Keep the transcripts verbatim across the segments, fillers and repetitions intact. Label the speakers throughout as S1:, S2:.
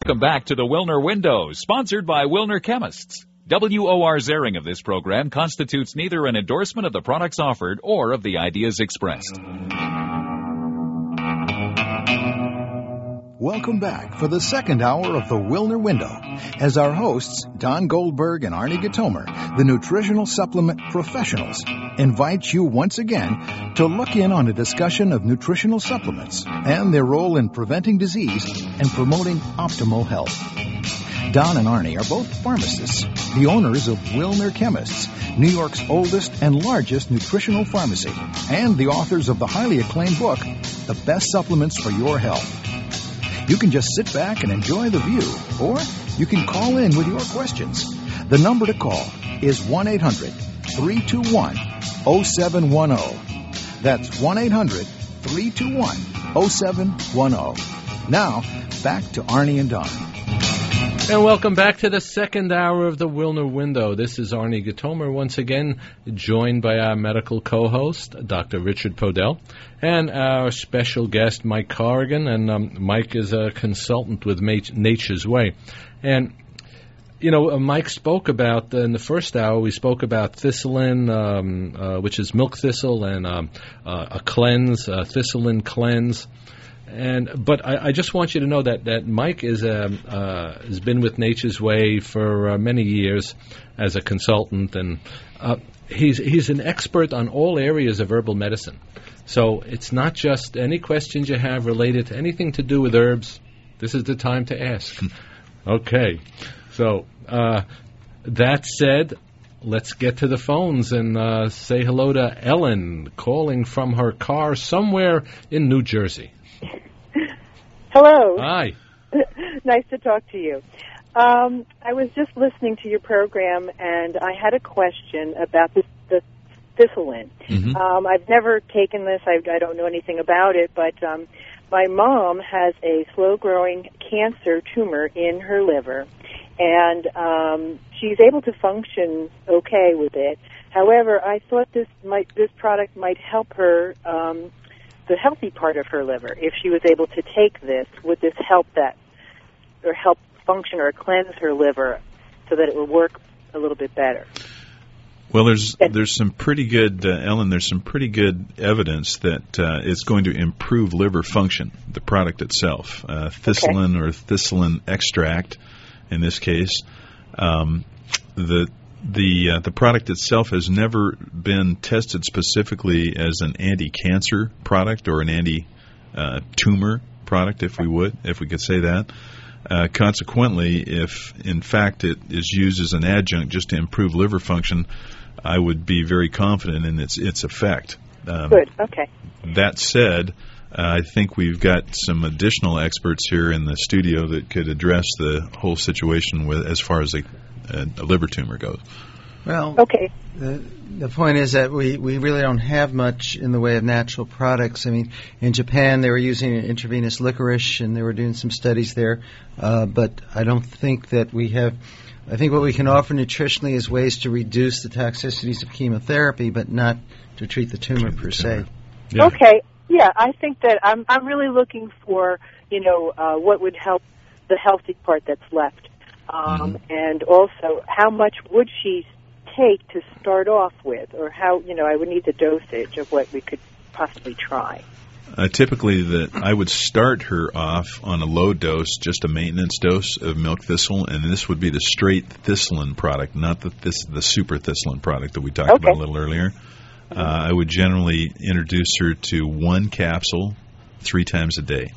S1: Welcome back to the Wilner Window, sponsored by Wilner Chemists. W O R Zering of this program constitutes neither an endorsement of the products offered or of the ideas expressed.
S2: Welcome back for the second hour of the Wilner Window, as our hosts, Don Goldberg and Arnie Gatomer, the nutritional supplement professionals, invite you once again to look in on a discussion of nutritional supplements and their role in preventing disease and promoting optimal health. Don and Arnie are both pharmacists, the owners of Wilner Chemists, New York's oldest and largest nutritional pharmacy, and the authors of the highly acclaimed book, The Best Supplements for Your Health. You can just sit back and enjoy the view, or you can call in with your questions. The number to call is one eight hundred three two one oh seven one oh. That's one eight hundred three two one oh seven one oh. Now, back to Arnie and Don.
S3: And welcome back to the second hour of the Wilner Window. This is Arnie Gatomer, once again joined by our medical co-host, Doctor Richard Podell, and our special guest, Mike Corrigan. And um, Mike is a consultant with Nature's Way. And, you know, uh, Mike spoke about, uh, in the first hour, we spoke about thistlein, um, uh, which is milk thistle, and um, uh, a cleanse, a thistlein cleanse. And but I, I just want you to know that, that Mike is a, uh, has been with Nature's Way for uh, many years as a consultant, and uh, he's he's an expert on all areas of herbal medicine. So it's not just any questions you have related to anything to do with herbs. This is the time to ask. Okay. So uh, that said, let's get to the phones and uh, say hello to Ellen, calling from her car somewhere in New Jersey.
S4: Hello.
S3: Hi.
S4: Nice to talk to you. Um, I was just listening to your program, and I had a question about this, the thistlein.
S3: Mm-hmm.
S4: Um, I've never taken this. I, I don't know anything about it, but um, my mom has a slow-growing cancer tumor in her liver, and um, she's able to function okay with it. However, I thought this might this product might help her. Um, the healthy part of her liver. If she was able to take this, would this help that, or help function or cleanse her liver so that it would work a little bit better?
S5: Well, there's there's some pretty good, uh, Ellen, there's some pretty good evidence that uh, it's going to improve liver function, the product itself. Uh, thistlein okay. or thistlein extract, in this case. Um, the The uh, the product itself has never been tested specifically as an anti-cancer product or an anti-tumor uh, product, if we would, if we could say that. Uh, consequently, if in fact it is used as an adjunct just to improve liver function, I would be very confident in its its effect. Um,
S4: Good. Okay.
S5: That said, uh, I think we've got some additional experts here in the studio that could address the whole situation with as far as a A, a liver tumor goes.
S6: Well,
S4: okay.
S6: The, the point is that we, we really don't have much in the way of natural products. I mean, in Japan they were using intravenous licorice, and they were doing some studies there. Uh, but I don't think that we have. I think what we can offer nutritionally is ways to reduce the toxicities of chemotherapy, but not to treat the tumor per se.
S4: Yeah. Okay. Yeah, I think that I'm I'm really looking for you know uh, what would help the healthy part that's left. Um, mm-hmm. And also, how much would she take to start off with, or how, you know, I would need the dosage of what we could possibly try.
S5: Uh, typically, that I would start her off on a low dose, just a maintenance dose of milk thistle, and this would be the straight thistlein product, not the this, the super thistlein product that we talked
S4: okay.
S5: about a little earlier. Mm-hmm. Uh, I would generally introduce her to one capsule three times a day.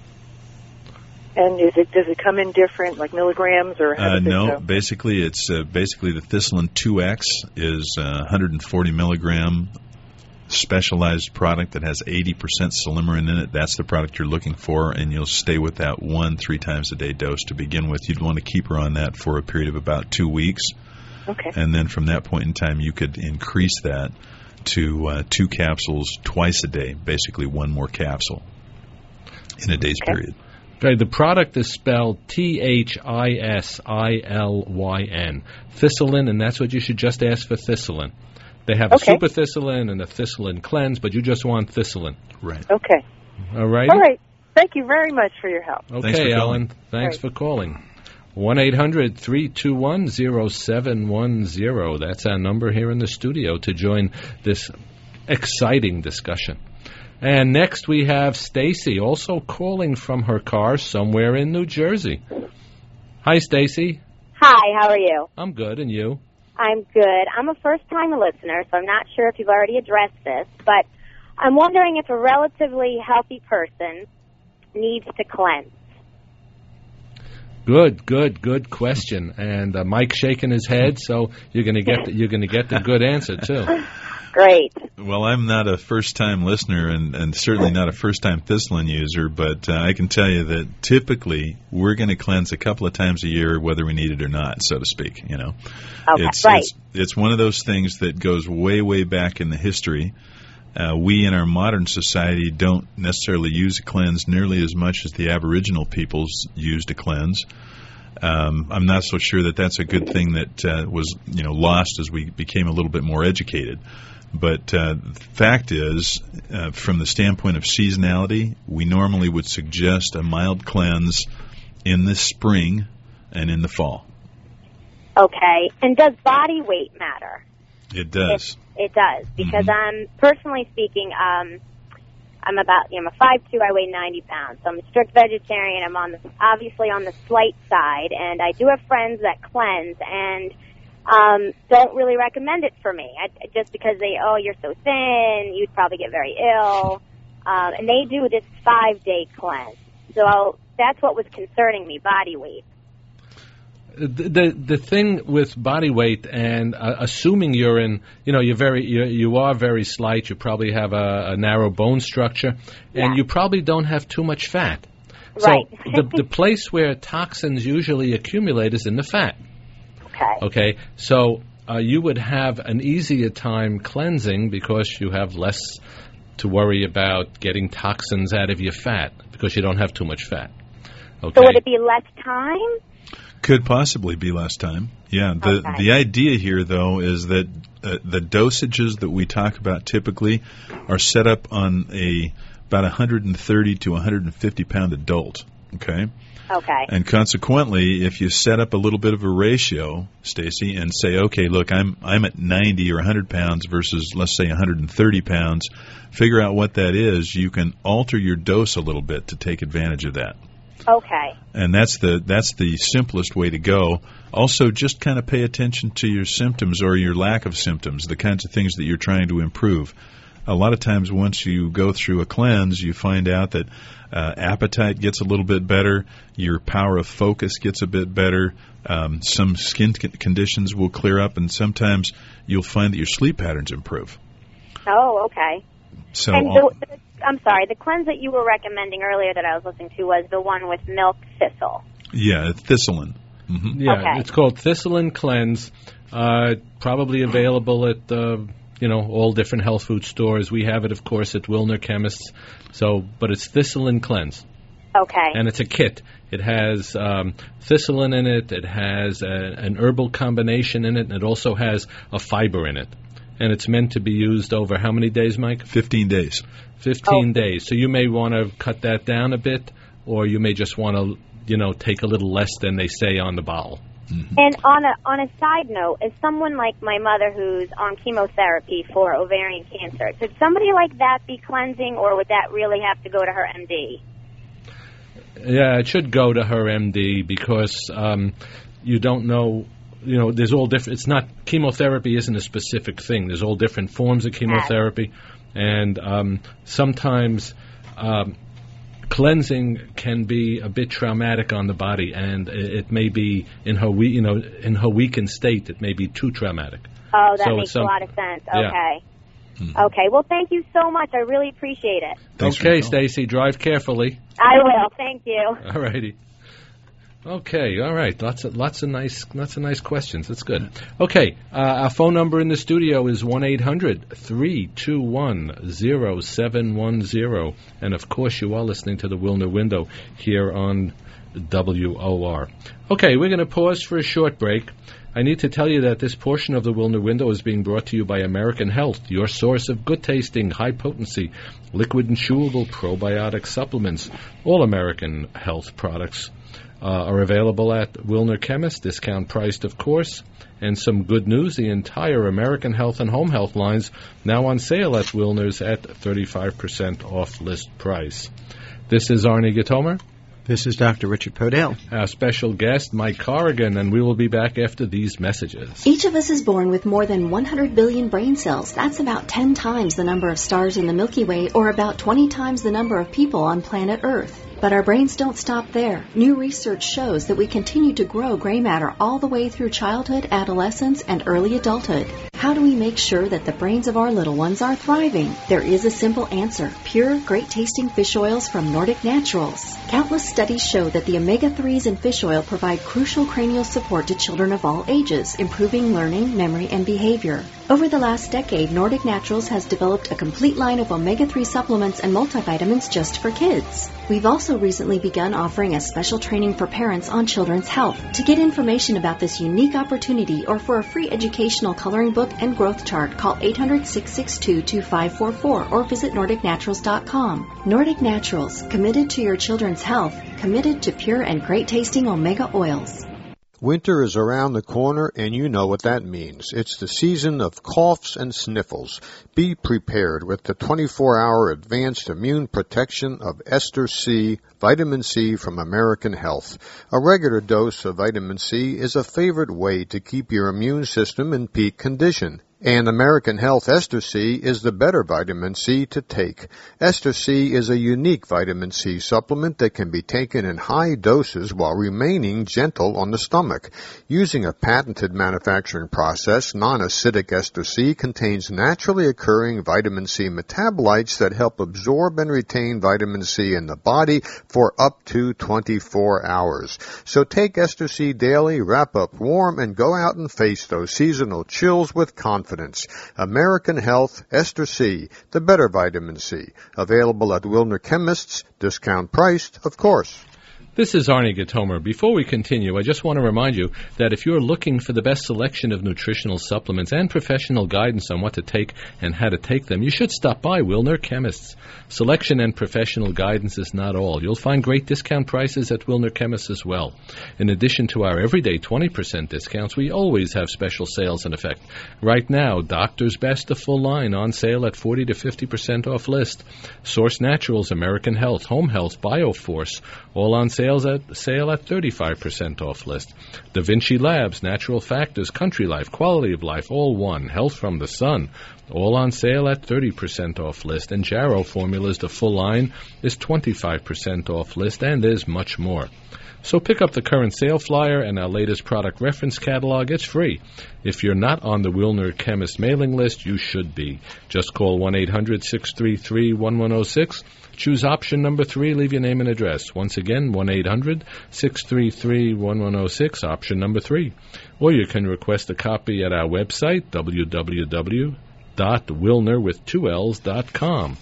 S4: And is it does it come in different, like milligrams, or how
S5: uh,
S4: does
S5: no?
S4: It go?
S5: Basically, it's uh, basically the thistlein two X is uh, one hundred forty milligram specialized product that has eighty percent silymarin in it. That's the product you're looking for, and you'll stay with that one three times a day dose to begin with. You'd want to keep her on that for a period of about two weeks,
S4: okay.
S5: And then from that point in time, you could increase that to uh, two capsules twice a day, basically one more capsule in a day's
S4: okay.
S5: period.
S3: Okay, the product is spelled T H I S I L Y N, thistlein, and that's what you should just ask for, thistlein. They have
S4: okay.
S3: a super thistlein and a thistlein cleanse, but you just want thistlein.
S5: Right.
S4: Okay.
S3: All right?
S4: All right. Thank you very much for your help.
S3: Okay,
S5: Thanks for
S3: Ellen.
S5: calling.
S3: Thanks
S4: Right.
S3: for calling. one eight hundred three two one oh seven one oh. That's our number here in the studio to join this exciting discussion. And next we have Stacy, also calling from her car somewhere in New Jersey. Hi, Stacy.
S7: Hi, how are you?
S3: I'm good, and you?
S7: I'm good. I'm a first-time listener, so I'm not sure if you've already addressed this, but I'm wondering if a relatively healthy person needs to cleanse.
S3: Good, good, good question. And uh, Mike's shaking his head, so you're going to get the, you're going to get the good answer too.
S7: Great.
S5: Well, I'm not a first-time listener and, and certainly not a first-time Thistlein user, but uh, I can tell you that typically we're going to cleanse a couple of times a year, whether we need it or not, so to speak. You know,
S7: Okay,
S5: it's,
S7: right.
S5: it's it's one of those things that goes way, way back in the history. Uh, we in our modern society don't necessarily use a cleanse nearly as much as the Aboriginal peoples used a cleanse. Um, I'm not so sure that that's a good thing that uh, was, you know, lost as we became a little bit more educated. But uh, the fact is, uh, from the standpoint of seasonality, we normally would suggest a mild cleanse in the spring and in the fall.
S7: Okay. And does body weight matter?
S5: It does.
S7: It, it does, because
S5: Mhm.
S7: I'm, personally speaking, um, I'm about, you know, I'm a five two, I weigh ninety pounds, so I'm a strict vegetarian. I'm on the, obviously on the slight side, and I do have friends that cleanse, and um, don't really recommend it for me, I, just because they, oh, you're so thin, you'd probably get very ill, um, and they do this five-day cleanse. So that's what was concerning me, body weight.
S3: The, the the thing with body weight and uh, assuming you're in, you know, you're very you you are very slight. You probably have a, a narrow bone structure, and
S7: Yeah.
S3: you probably don't have too much fat.
S7: Right.
S3: So the the place where toxins usually accumulate is in the fat.
S7: Okay.
S3: Okay. So uh, you would have an easier time cleansing because you have less to worry about getting toxins out of your fat because you don't have too much fat. Okay.
S7: So would it be less time?
S5: Could possibly be less time. Yeah. The
S7: Okay.
S5: the idea here, though, is that uh, the dosages that we talk about typically are set up on a about one hundred thirty to one hundred fifty pound adult. Okay.
S7: Okay.
S5: And consequently, if you set up a little bit of a ratio, Stacy, and say, okay, look, I'm I'm at ninety or one hundred pounds versus, let's say, one hundred thirty pounds, figure out what that is. You can alter your dose a little bit to take advantage of that.
S7: Okay.
S5: And that's the that's the simplest way to go. Also, just kind of pay attention to your symptoms or your lack of symptoms, the kinds of things that you're trying to improve. A lot of times once you go through a cleanse, you find out that uh, appetite gets a little bit better, your power of focus gets a bit better, um, some skin c- conditions will clear up, and sometimes you'll find that your sleep patterns improve.
S7: Oh, okay.
S5: So
S7: And
S5: all-
S7: the, the, I'm sorry, the cleanse that you were recommending earlier that I was listening to was the one with milk thistle.
S5: yeah, Thistlein. Mm-hmm.
S3: Yeah,
S7: Okay.
S3: it's called Thistlein Cleanse. Uh, probably available at uh, you know all different health food stores. We have it, of course, at Wilner Chemists. So, but it's Thistlein Cleanse,
S7: Okay.
S3: and it's a kit. It has um, thistlein in it. It has a, an herbal combination in it, and it also has a fiber in it. And it's meant to be used over how many days, Mike?
S5: fifteen days.
S3: Fifteen
S7: Oh.
S3: days. So you may want to cut that down a bit, or you may just want to, you know, take a little less than they say on the bottle.
S7: And on a on a side note, as someone like my mother who's on chemotherapy for ovarian cancer, should somebody like that be cleansing, or would that really have to go to her M D?
S3: Yeah, it should go to her M D because um, you don't know. You know, there's all different. It's not chemotherapy isn't a specific thing. There's all different forms of chemotherapy, and um, sometimes um, cleansing can be a bit traumatic on the body, and it, it may be in her we you know in her weakened state. It may be too traumatic.
S7: Oh, that
S3: So
S7: makes
S3: it's
S7: a
S3: some-
S7: lot of sense.
S3: Yeah.
S7: Okay. Okay. Well, thank you so much. I really appreciate it.
S5: Thanks for
S3: Okay,
S5: your call.
S3: Stacy, drive carefully.
S7: I will. Thank you.
S3: All righty. Okay, all right. Lots of lots of nice lots of nice questions. That's good. Okay, uh, our phone number in the studio is one eight hundred three two one zero seven one zero, and of course you are listening to the Wilner Window here on W O R. Okay, we're going to pause for a short break. I need to tell you that this portion of the Wilner Window is being brought to you by American Health, your source of good-tasting, high-potency, liquid and chewable probiotic supplements. All American Health products uh, are available at Wilner Chemist, discount priced, of course. And some good news, the entire American Health and Home Health lines now on sale at Wilner's at thirty-five percent off list price. This is Arnie Gitomer.
S6: This is Doctor Richard Podell.
S3: Our special guest, Mike Corrigan, and we will be back after these messages.
S8: Each of us is born with more than one hundred billion brain cells. That's about ten times the number of stars in the Milky Way, or about twenty times the number of people on planet Earth. But our brains don't stop there. New research shows that we continue to grow gray matter all the way through childhood, adolescence, and early adulthood. How do we make sure that the brains of our little ones are thriving? There is a simple answer. Pure, great-tasting fish oils from Nordic Naturals. Countless studies show that the omega threes in fish oil provide crucial cranial support to children of all ages, improving learning, memory, and behavior. Over the last decade, Nordic Naturals has developed a complete line of omega three supplements and multivitamins just for kids. We've also recently begun offering a special training for parents on children's health. To get information about this unique opportunity or for a free educational coloring book and growth chart, call eight hundred, six six two, two five four four or visit nordic naturals dot com. Nordic Naturals, committed to your children's health, committed to pure and great-tasting omega oils.
S9: Winter is around the corner, and you know what that means. It's the season of coughs and sniffles. Be prepared with the twenty-four hour advanced immune protection of Ester C, vitamin C from American Health. A regular dose of vitamin C is a favorite way to keep your immune system in peak condition. And American Health Ester C is the better vitamin C to take. Ester C is a unique vitamin C supplement that can be taken in high doses while remaining gentle on the stomach. Using a patented manufacturing process, non-acidic Ester C contains naturally occurring vitamin C metabolites that help absorb and retain vitamin C in the body for up to twenty-four hours. So take Ester C daily, wrap up warm, and go out and face those seasonal chills with confidence. American Health Ester C, the better vitamin C. Available at Wilner Chemists, discount priced, of course.
S3: This is Arnie Gitomer. Before we continue, I just want to remind you that if you're looking for the best selection of nutritional supplements and professional guidance on what to take and how to take them, you should stop by Wilner Chemists. Selection and professional guidance is not all. You'll find great discount prices at Wilner Chemists as well. In addition to our everyday twenty percent discounts, we always have special sales in effect. Right now, Doctor's Best, the full line, on sale at forty to fifty percent off list. Source Naturals, American Health, Home Health, BioForce, all on sale. Sales at sale at thirty-five percent off list. Da Vinci Labs, Natural Factors, Country Life, Quality of Life, all one. Health from the Sun, all on sale at thirty percent off list. And Jarrow Formulas, the full line, is twenty-five percent off list, and there's much more. So pick up the current sale flyer and our latest product reference catalog. It's free. If you're not on the Wilner Chemist mailing list, you should be. Just call one eight hundred, six three three, one one zero six. Choose option number three. Leave your name and address. Once again, one eight hundred, six three three, one one zero six, option number three. Or you can request a copy at our website, w w w dot wilner with two L's dot com.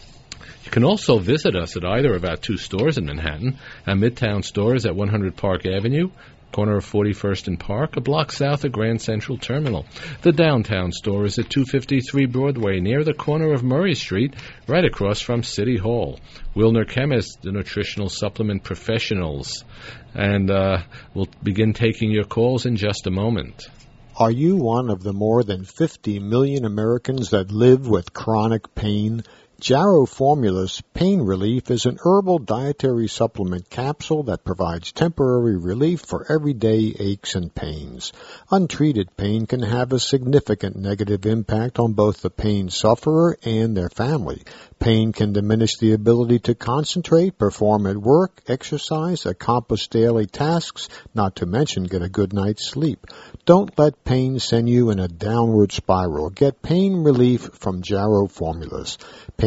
S3: You can also visit us at either of our two stores in Manhattan. Our Midtown store is at one hundred Park Avenue, corner of forty-first and Park, a block south of Grand Central Terminal. The downtown store is at two fifty-three Broadway, near the corner of Murray Street, right across from City Hall. Wilner Chemists, the nutritional supplement professionals. And uh, we'll begin taking your calls in just a moment.
S9: Are you one of the more than fifty million Americans that live with chronic pain? Jarrow Formulas Pain Relief is an herbal dietary supplement capsule that provides temporary relief for everyday aches and pains. Untreated pain can have a significant negative impact on both the pain sufferer and their family. Pain can diminish the ability to concentrate, perform at work, exercise, accomplish daily tasks, not to mention get a good night's sleep. Don't let pain send you in a downward spiral. Get pain relief from Jarrow Formulas. Pain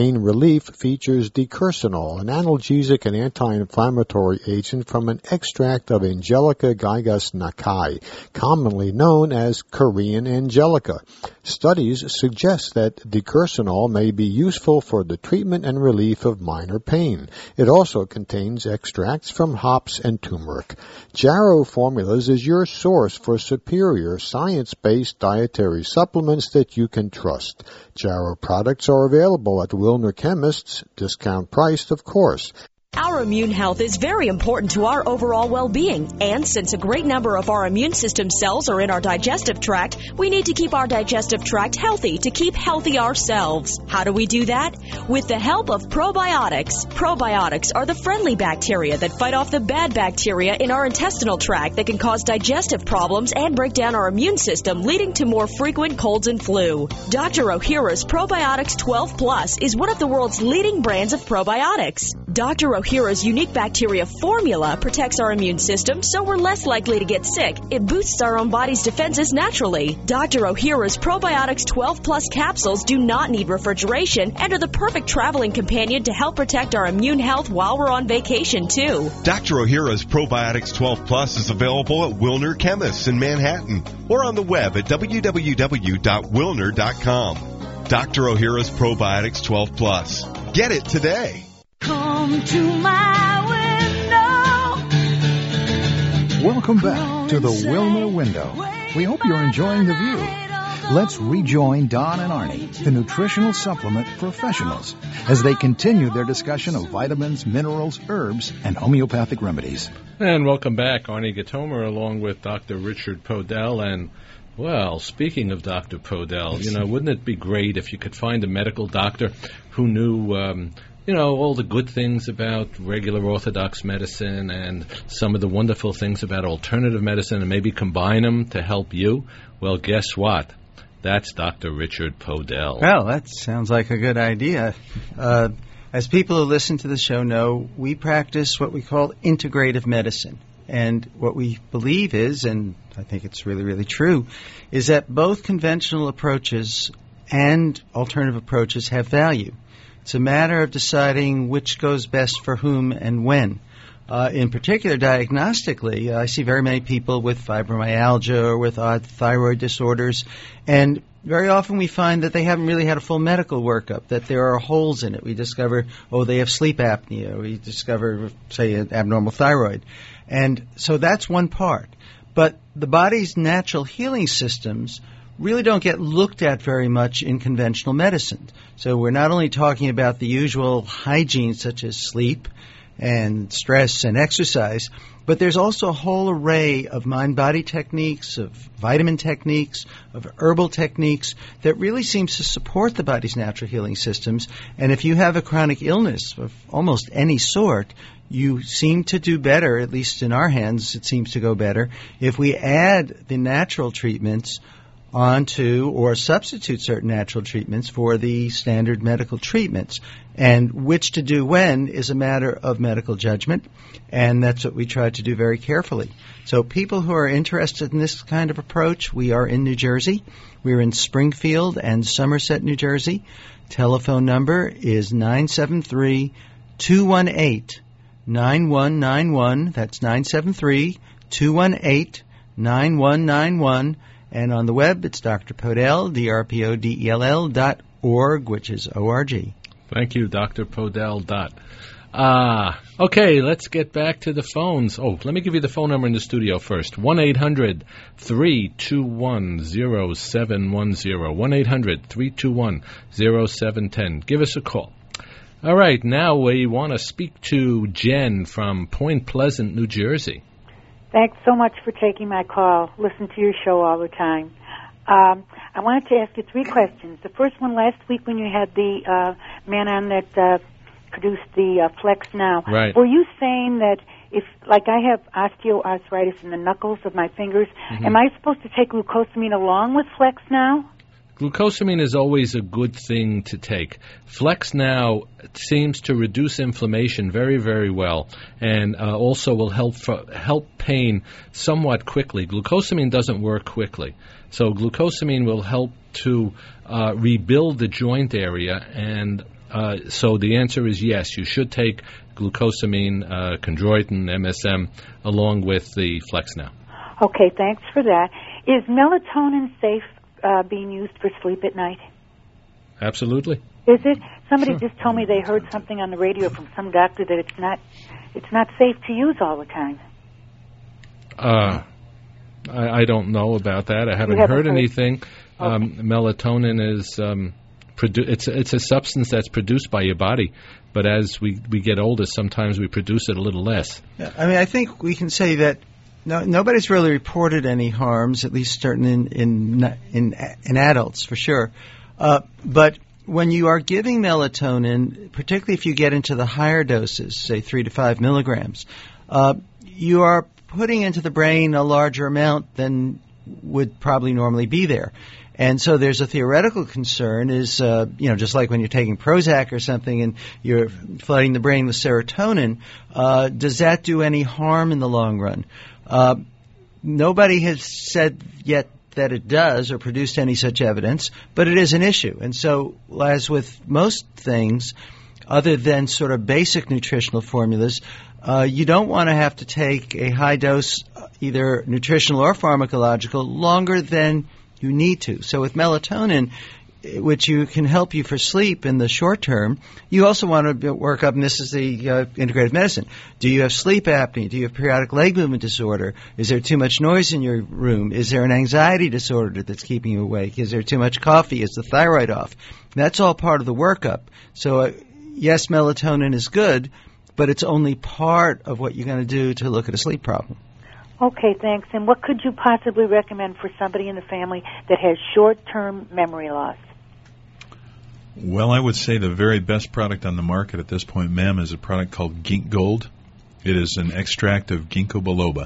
S9: pain relief features decursionol, an analgesic and anti-inflammatory agent from an extract of Angelica gigas nakai, commonly known as Korean angelica. Studies suggest that decursionol may be useful for the treatment and relief of minor pain. It also contains extracts from hops and turmeric. Jarrow Formulas is your source for superior science-based dietary supplements that you can trust. Jarrow products are available at Wilner Chemists, discount priced, of course.
S10: Our immune health is very important to our overall well-being, and since a great number of our immune system cells are in our digestive tract, we need to keep our digestive tract healthy to keep healthy ourselves. How do we do that? With the help of probiotics. Probiotics are the friendly bacteria that fight off the bad bacteria in our intestinal tract that can cause digestive problems and break down our immune system, leading to more frequent colds and flu. Doctor Ohhira's Probiotics twelve plus is one of the world's leading brands of probiotics. Doctor Ohhira's unique bacteria formula protects our immune system so we're less likely to get sick. It boosts our own body's defenses naturally. Doctor Ohhira's Probiotics twelve plus capsules do not need refrigeration and are the perfect traveling companion to help protect our immune health while we're on vacation, too.
S11: Doctor Ohhira's Probiotics twelve plus is available at Wilner Chemists in Manhattan or on the web at w w w dot wilner dot com. Doctor Ohhira's Probiotics twelve plus. Get it today.
S12: Come to my window.
S2: Welcome back to the Wilner Window. We hope you're enjoying the view. Let's rejoin Don and Arnie, the nutritional supplement professionals, as they continue their discussion of vitamins, minerals, herbs, and homeopathic remedies.
S3: And welcome back, Arnie Gatomer, along with Doctor Richard Podell. And, well, speaking of Doctor Podell, you know, wouldn't it be great if you could find a medical doctor who knew... Um, You know, all the good things about regular orthodox medicine and some of the wonderful things about alternative medicine and maybe combine them to help you? Well, guess what? That's Doctor Richard Podell.
S6: Well, that sounds like a good idea. Uh, as people who listen to the show know, we practice what we call integrative medicine. And what we believe is, and I think it's really, really true, is that both conventional approaches and alternative approaches have value. It's a matter of deciding which goes best for whom and when. Uh, in particular, diagnostically, uh, I see very many people with fibromyalgia or with odd thyroid disorders, and very often we find that they haven't really had a full medical workup, that there are holes in it. We discover, oh, they have sleep apnea. We discover, say, an abnormal thyroid. And so that's one part. But the body's natural healing systems really don't get looked at very much in conventional medicine. So we're not only talking about the usual hygiene such as sleep and stress and exercise, but there's also a whole array of mind-body techniques, of vitamin techniques, of herbal techniques that really seems to support the body's natural healing systems. And if you have a chronic illness of almost any sort, you seem to do better, at least in our hands it seems to go better, if we add the natural treatments onto or substitute certain natural treatments for the standard medical treatments. And which to do when is a matter of medical judgment, and that's what we try to do very carefully. So people who are interested in this kind of approach, we are in New Jersey. We're in Springfield and Somerset, New Jersey. Telephone number is nine seven three, two one eight, nine one nine one. That's nine seven three, two one eight, nine one nine one. And on the web, it's Doctor Podell, D R P O D E L L dot org, which is O R G.
S3: Thank you, Doctor Podell. Dot. Ah, okay, let's get back to the phones. Oh, let me give you the phone number in the studio first. one eight hundred, three two one, zero seven one zero. one eight hundred, three two one, zero seven one zero. Give us a call. All right, now we want to speak to Jen from Point Pleasant, New Jersey.
S13: Thanks so much for taking my call. Listen to your show all the time. Um, I wanted to ask you three questions. The first one, last week when you had the uh, man on that uh, produced the uh, Flex Now,
S3: right.
S13: Were you saying that if, like I have osteoarthritis in the knuckles of my fingers, mm-hmm. am I supposed to take glucosamine along with Flex Now?
S3: Glucosamine is always a good thing to take. Flex Now seems to reduce inflammation very, very well, and uh, also will help for, help pain somewhat quickly. Glucosamine doesn't work quickly, so glucosamine will help to uh, rebuild the joint area and Uh, so the answer is yes. You should take glucosamine, uh, chondroitin, M S M, along with the FlexNow.
S13: Okay, thanks for that. Is melatonin safe uh, being used for sleep at night?
S3: Absolutely.
S13: Is it? Somebody
S3: Sure.
S13: just told me they heard something on the radio from some doctor that it's not it's not safe to use all the time.
S3: Uh, I, I don't know about that. I haven't,
S13: haven't
S3: heard,
S13: heard
S3: anything.
S13: Okay.
S3: Um, melatonin is um, produ- it's it's a substance that's produced by your body, but as we, we get older, sometimes we produce it a little less.
S6: Yeah, I mean, I think we can say that no, nobody's really reported any harms, at least certain in in in, in adults for sure. Uh, but when you are giving melatonin, particularly if you get into the higher doses, say three to five milligrams, uh, you are putting into the brain a larger amount than would probably normally be there. And so there's a theoretical concern is, uh, you know, just like when you're taking Prozac or something and you're flooding the brain with serotonin, uh, does that do any harm in the long run? Uh, nobody has said yet that it does or produced any such evidence, but it is an issue. And so, as with most things, other than sort of basic nutritional formulas, uh, you don't want to have to take a high dose, either nutritional or pharmacological, longer than you need to. So with melatonin, which you can help you for sleep in the short term, you also want to work up, and this is the uh, integrative medicine. Do you have sleep apnea? Do you have periodic leg movement disorder? Is there too much noise in your room? Is there an anxiety disorder that's keeping you awake? Is there too much coffee? Is the thyroid off? That's all part of the workup. So uh, yes, melatonin is good, but it's only part of what you're going to do to look at a sleep problem.
S13: Okay, thanks. And what could you possibly recommend for somebody in the family that has short-term memory loss?
S5: Well, I would say the very best product on the market at this point, ma'am, is a product called Gink Gold. It is an extract of ginkgo biloba.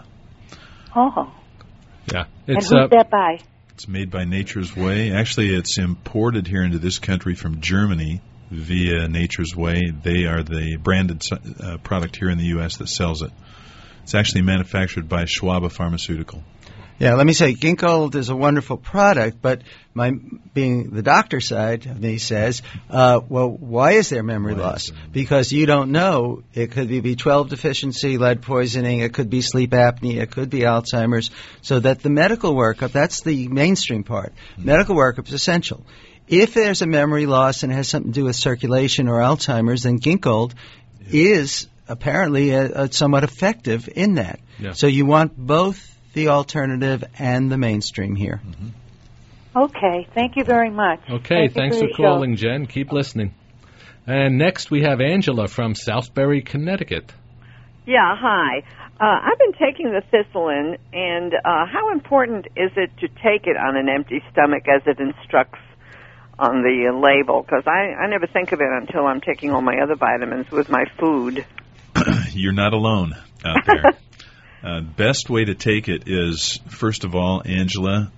S13: Oh.
S3: Yeah.
S13: And
S3: It's,
S13: who's
S3: uh,
S13: that by?
S5: It's made by Nature's Way. Actually, it's imported here into this country from Germany via Nature's Way. They are the branded uh, product here in the U S that sells it. It's actually manufactured by Schwab Pharmaceutical.
S6: Yeah, let me say, Ginkgo is a wonderful product, but my being the doctor side of me says, uh, well, why is there memory
S5: Why
S6: loss?
S5: is there memory
S6: Because you don't know. It could be B twelve deficiency, lead poisoning, it could be sleep apnea, it could be Alzheimer's. So that the medical workup, that's the mainstream part. Mm-hmm. Medical workup is essential. If there's a memory loss and it has something to do with circulation or Alzheimer's, then Ginkgo yeah. is apparently a, a somewhat effective in that.
S3: Yeah.
S6: So you want both the alternative and the mainstream here.
S5: Mm-hmm.
S13: Okay, thank you very much.
S3: Okay,
S13: Thank
S3: thanks
S13: for
S3: for
S13: your
S3: calling, Jen. Keep listening. And next we have Angela from Southbury, Connecticut.
S14: Yeah, hi. Uh, I've been taking the Thistolin, and uh, how important is it to take it on an empty stomach as it instructs on the uh, label? Because I, I never think of it until I'm taking all my other vitamins with my food.
S5: You're not alone out there. uh, best way to take it is, first of all, Angela,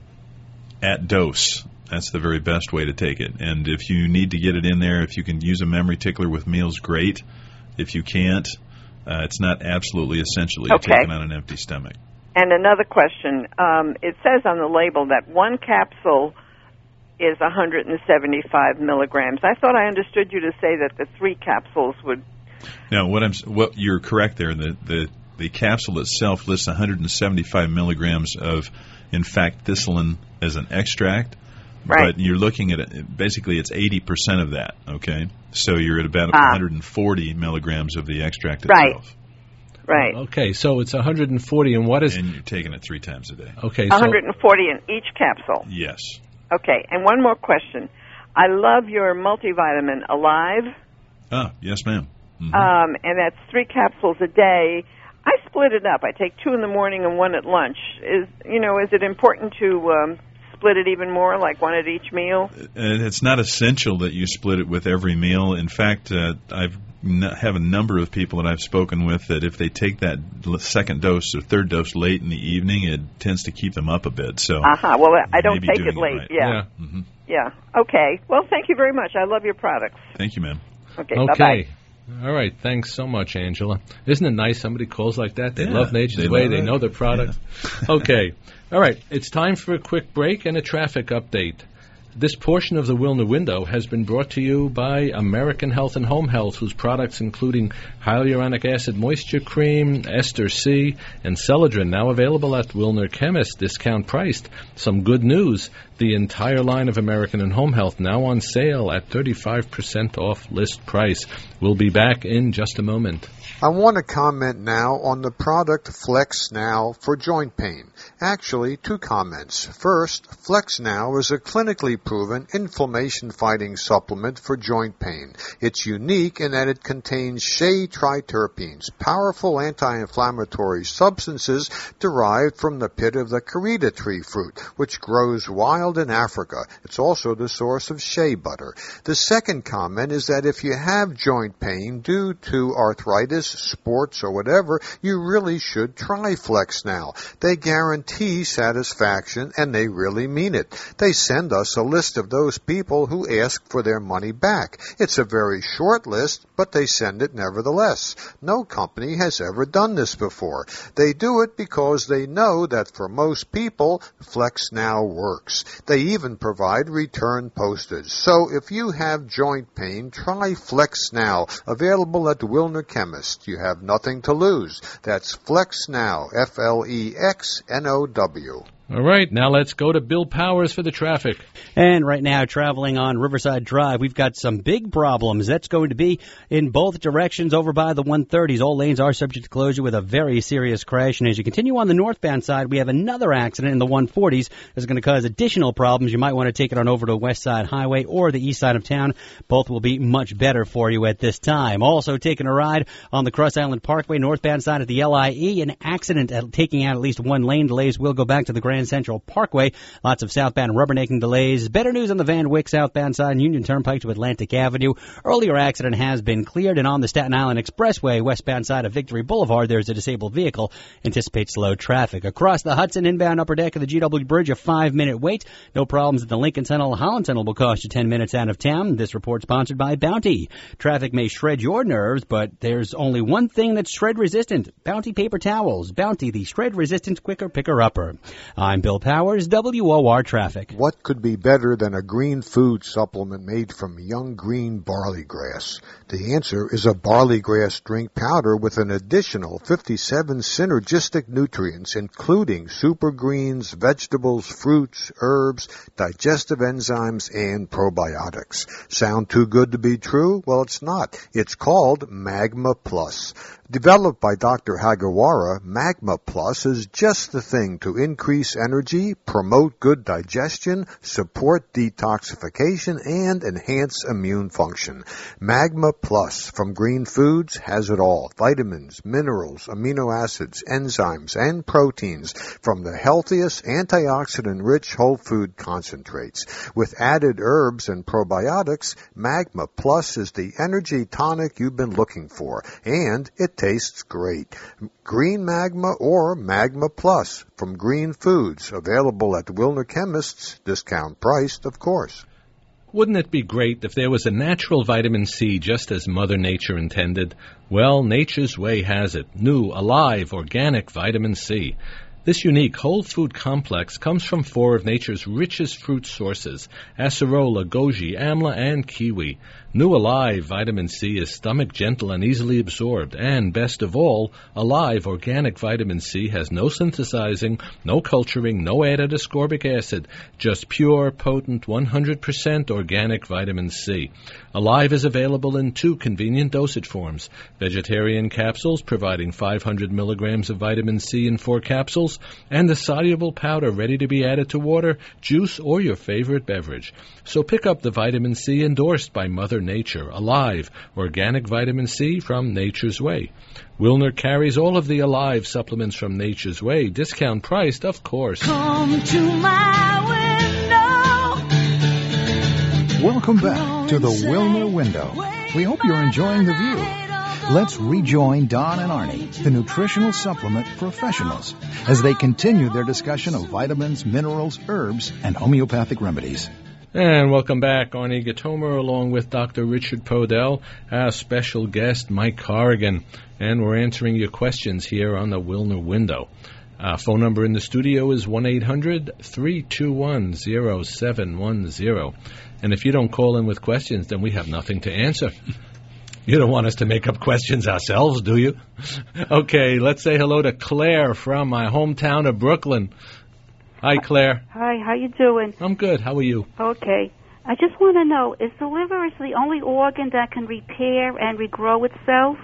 S5: at dose. That's the very best way to take it. And if you need to get it in there, if you can use a memory tickler with meals, great. If you can't, uh, it's not absolutely essential that
S14: Okay.
S5: you take it on an empty stomach.
S14: And another question. Um, it says on the label that one capsule is one hundred seventy-five milligrams. I thought I understood you to say that the three capsules would...
S5: Now, what I'm, what you're correct there. The the the capsule itself lists one hundred seventy-five milligrams of, in fact, Thistolin as an extract.
S14: Right.
S5: But you're looking at it, basically it's eighty percent of that. Okay, so you're at about
S14: Ah.
S5: one hundred forty milligrams of the extract
S14: Right.
S5: itself.
S14: Right.
S3: Okay, so it's one hundred forty, and what is...
S5: And you're taking it three times a day.
S3: Okay, so...
S14: one hundred forty in each capsule.
S5: Yes.
S14: Okay, and one more question. I love your multivitamin Alive,
S5: Ah, yes, ma'am. Mm-hmm.
S14: um, and that's three capsules a day. I split it up. I take two in the morning and one at lunch. Is you know, is it important to um, split it even more, like one at each meal?
S5: And it's not essential that you split it with every meal. In fact, uh, I've n- have a number of people that I've spoken with that if they take that l- second dose or third dose late in the evening, it tends to keep them up a bit. So,
S14: Uh-huh. Well, I don't
S5: maybe
S14: take
S5: doing
S14: it late.
S5: right.
S14: Yeah.
S3: Yeah.
S5: Mm-hmm.
S14: Yeah. Okay. Well, thank you very much. I love your products.
S5: Thank you, ma'am.
S14: Okay.
S3: Okay.
S14: Bye-bye.
S3: All right. Thanks so much, Angela. Isn't it nice somebody calls like that? They
S5: Yeah,
S3: love Nature's
S5: they
S3: Way.
S5: love
S3: They
S5: it.
S3: know their product. Okay. All right. It's time for a quick break and a traffic update. This portion of the Wilner Window has been brought to you by American Health and Home Health, whose products including hyaluronic acid moisture cream, Ester C, and Celadrin, now available at Wilner Chemist, discount priced. Some good news. The entire line of American and Home Health now on sale at thirty-five percent off list price. We'll be back in just a moment.
S9: I want to comment now on the product Flex Now for joint pain. Actually, two comments. First, Flex Now is a clinically proven inflammation-fighting supplement for joint pain. It's unique in that it contains shea triterpenes, powerful anti-inflammatory substances derived from the pit of the Karita tree fruit, which grows wild in Africa. It's also the source of shea butter. The second comment is that if you have joint pain due to arthritis, sports, or whatever, you really should try Flex Now. They guarantee satisfaction, and they really mean it. They send us a list of those people who ask for their money back. It's a very short list, but they send it nevertheless. No company has ever done this before. They do it because they know that for most people, Flex Now works. They even provide return postage. So if you have joint pain, try Flex Now, available at Wilner Chemist. You have nothing to lose. That's Flex Now, F L E X N O W.
S3: All right, now let's go to Bill Powers for the traffic.
S15: And right now, traveling on Riverside Drive, we've got some big problems. That's going to be in both directions over by the one thirties. All lanes are subject to closure with a very serious crash. And as you continue on the northbound side, we have another accident in the one forties that's going to cause additional problems. You might want to take it on over to West Side Highway or the east side of town. Both will be much better for you at this time. Also taking a ride on the Cross Island Parkway, northbound side of the L I E. An accident at, taking out at least one lane. Delays will go back to the Grand Central Parkway. Lots of southbound rubbernecking delays. Better news on the Van Wyck southbound side and Union Turnpike to Atlantic Avenue. Earlier accident has been cleared, and on the Staten Island Expressway, westbound side of Victory Boulevard, there's a disabled vehicle. Anticipate slow traffic. Across the Hudson inbound upper deck of the G W Bridge, a five-minute wait. No problems at the Lincoln Tunnel. Holland Tunnel will cost you ten minutes out of town. This report sponsored by Bounty. Traffic may shred your nerves, but there's only one thing that's shred-resistant. Bounty paper towels. Bounty, the shred-resistant quicker picker-upper. I'm Bill Powers, W O R Traffic.
S9: What could be better than a green food supplement made from young green barley grass? The answer is a barley grass drink powder with an additional fifty-seven synergistic nutrients, including super greens, vegetables, fruits, herbs, digestive enzymes, and probiotics. Sound too good to be true? Well, it's not. It's called Magma Plus. Developed by Doctor Hagawara, Magma Plus is just the thing to increase energy, promote good digestion, support detoxification, and enhance immune function. Magma Plus from Green Foods has it all. Vitamins, minerals, amino acids, enzymes, and proteins from the healthiest antioxidant-rich whole food concentrates. With added herbs and probiotics, Magma Plus is the energy tonic you've been looking for, and it tastes great. Green Magma or Magma Plus from Green Foods, available at Wilner Chemists, discount priced, of course.
S3: Wouldn't it be great if there was a natural vitamin C just as Mother Nature intended? Well, Nature's Way has it. New, alive, organic vitamin C. This unique whole food complex comes from four of nature's richest fruit sources: acerola, goji, amla, and kiwi. New Alive vitamin C is stomach gentle and easily absorbed, and best of all, Alive organic vitamin C has no synthesizing, no culturing, no added ascorbic acid, just pure, potent, one hundred percent organic vitamin C. Alive is available in two convenient dosage forms: vegetarian capsules providing five hundred milligrams of vitamin C in four capsules, and the soluble powder ready to be added to water, juice, or your favorite beverage. So pick up the vitamin C endorsed by Mother Nature, Alive, organic vitamin C from Nature's Way. Wilner carries all of the Alive supplements from Nature's Way, discount priced, of course.
S12: Come to my window.
S2: Welcome back to the Wilner Window. We hope you're enjoying the view. Let's rejoin Don and Arnie, the nutritional supplement professionals, as they continue their discussion of vitamins, minerals, herbs, and homeopathic remedies.
S3: And welcome back, Arnie Gatomer, along with Doctor Richard Podell, our special guest, Mike Corrigan. And we're answering your questions here on the Wilner Window. Our phone number in the studio is one eight hundred three two one zero seven one zero. And if you don't call in with questions, then we have nothing to answer. You don't want us to make up questions ourselves, do you? Okay, let's say hello to Claire from my hometown of Brooklyn. Hi, Claire.
S16: Hi, how you doing?
S3: I'm good. How are you?
S16: Okay. I just want to know, is the liver is the only organ that can repair and regrow itself?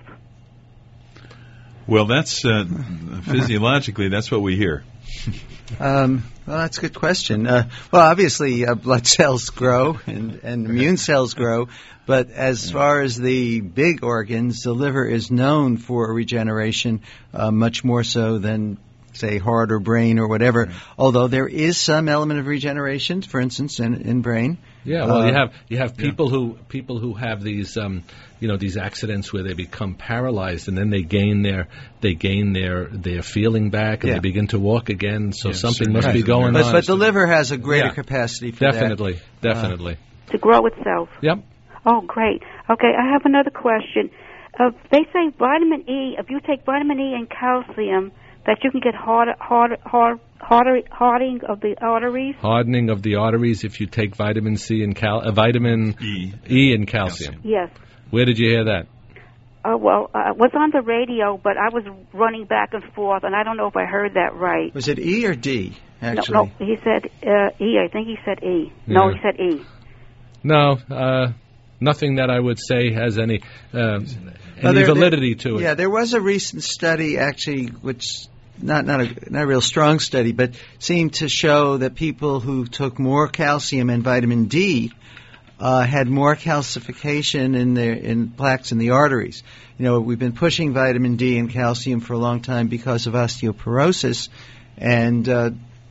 S5: Well, that's uh, physiologically, that's what we hear.
S6: Um, well, that's a good question. Uh, well, obviously, uh, blood cells grow and, and immune cells grow, but as far as the big organs, the liver is known for regeneration uh, much more so than, say, heart or brain or whatever, right. Although there is some element of regeneration, for instance, in, in brain.
S3: Yeah, well,
S6: uh,
S3: you have you have people yeah. who people who have these um, you know these accidents where they become paralyzed and then they gain their they gain their their feeling back and
S6: yeah.
S3: they begin to walk again. So
S6: yeah,
S3: something must
S6: right.
S3: be going
S6: but,
S3: on.
S6: But the liver has a greater
S3: yeah.
S6: capacity for
S3: definitely,
S6: that.
S3: definitely
S16: uh, to grow itself.
S3: Yep.
S16: Oh, great. Okay, I have another question. Uh, they say vitamin E. If you take vitamin E and calcium, that you can get hard, hard, hard, harder, hardening of the arteries.
S3: Hardening of the arteries if you take vitamin C and cal, uh, vitamin
S5: E,
S3: E and calcium.
S16: calcium. Yes.
S3: Where did you hear that?
S16: Oh, well, uh, it was on the radio, but I was running back and forth, and I don't know if I heard that right.
S6: Was it E or D, actually?
S16: No, no he said uh, E. I think he said E. Yeah. No, he said E.
S3: No, uh, nothing that I would say has any, uh, any
S6: well, there,
S3: validity
S6: there,
S3: to it.
S6: Yeah, there was a recent study, actually, which... Not not a not a real strong study, but seemed to show that people who took more calcium and vitamin D uh, had more calcification in their in plaques in the arteries. You know, we've been pushing vitamin D and calcium for a long time because of osteoporosis, and uh,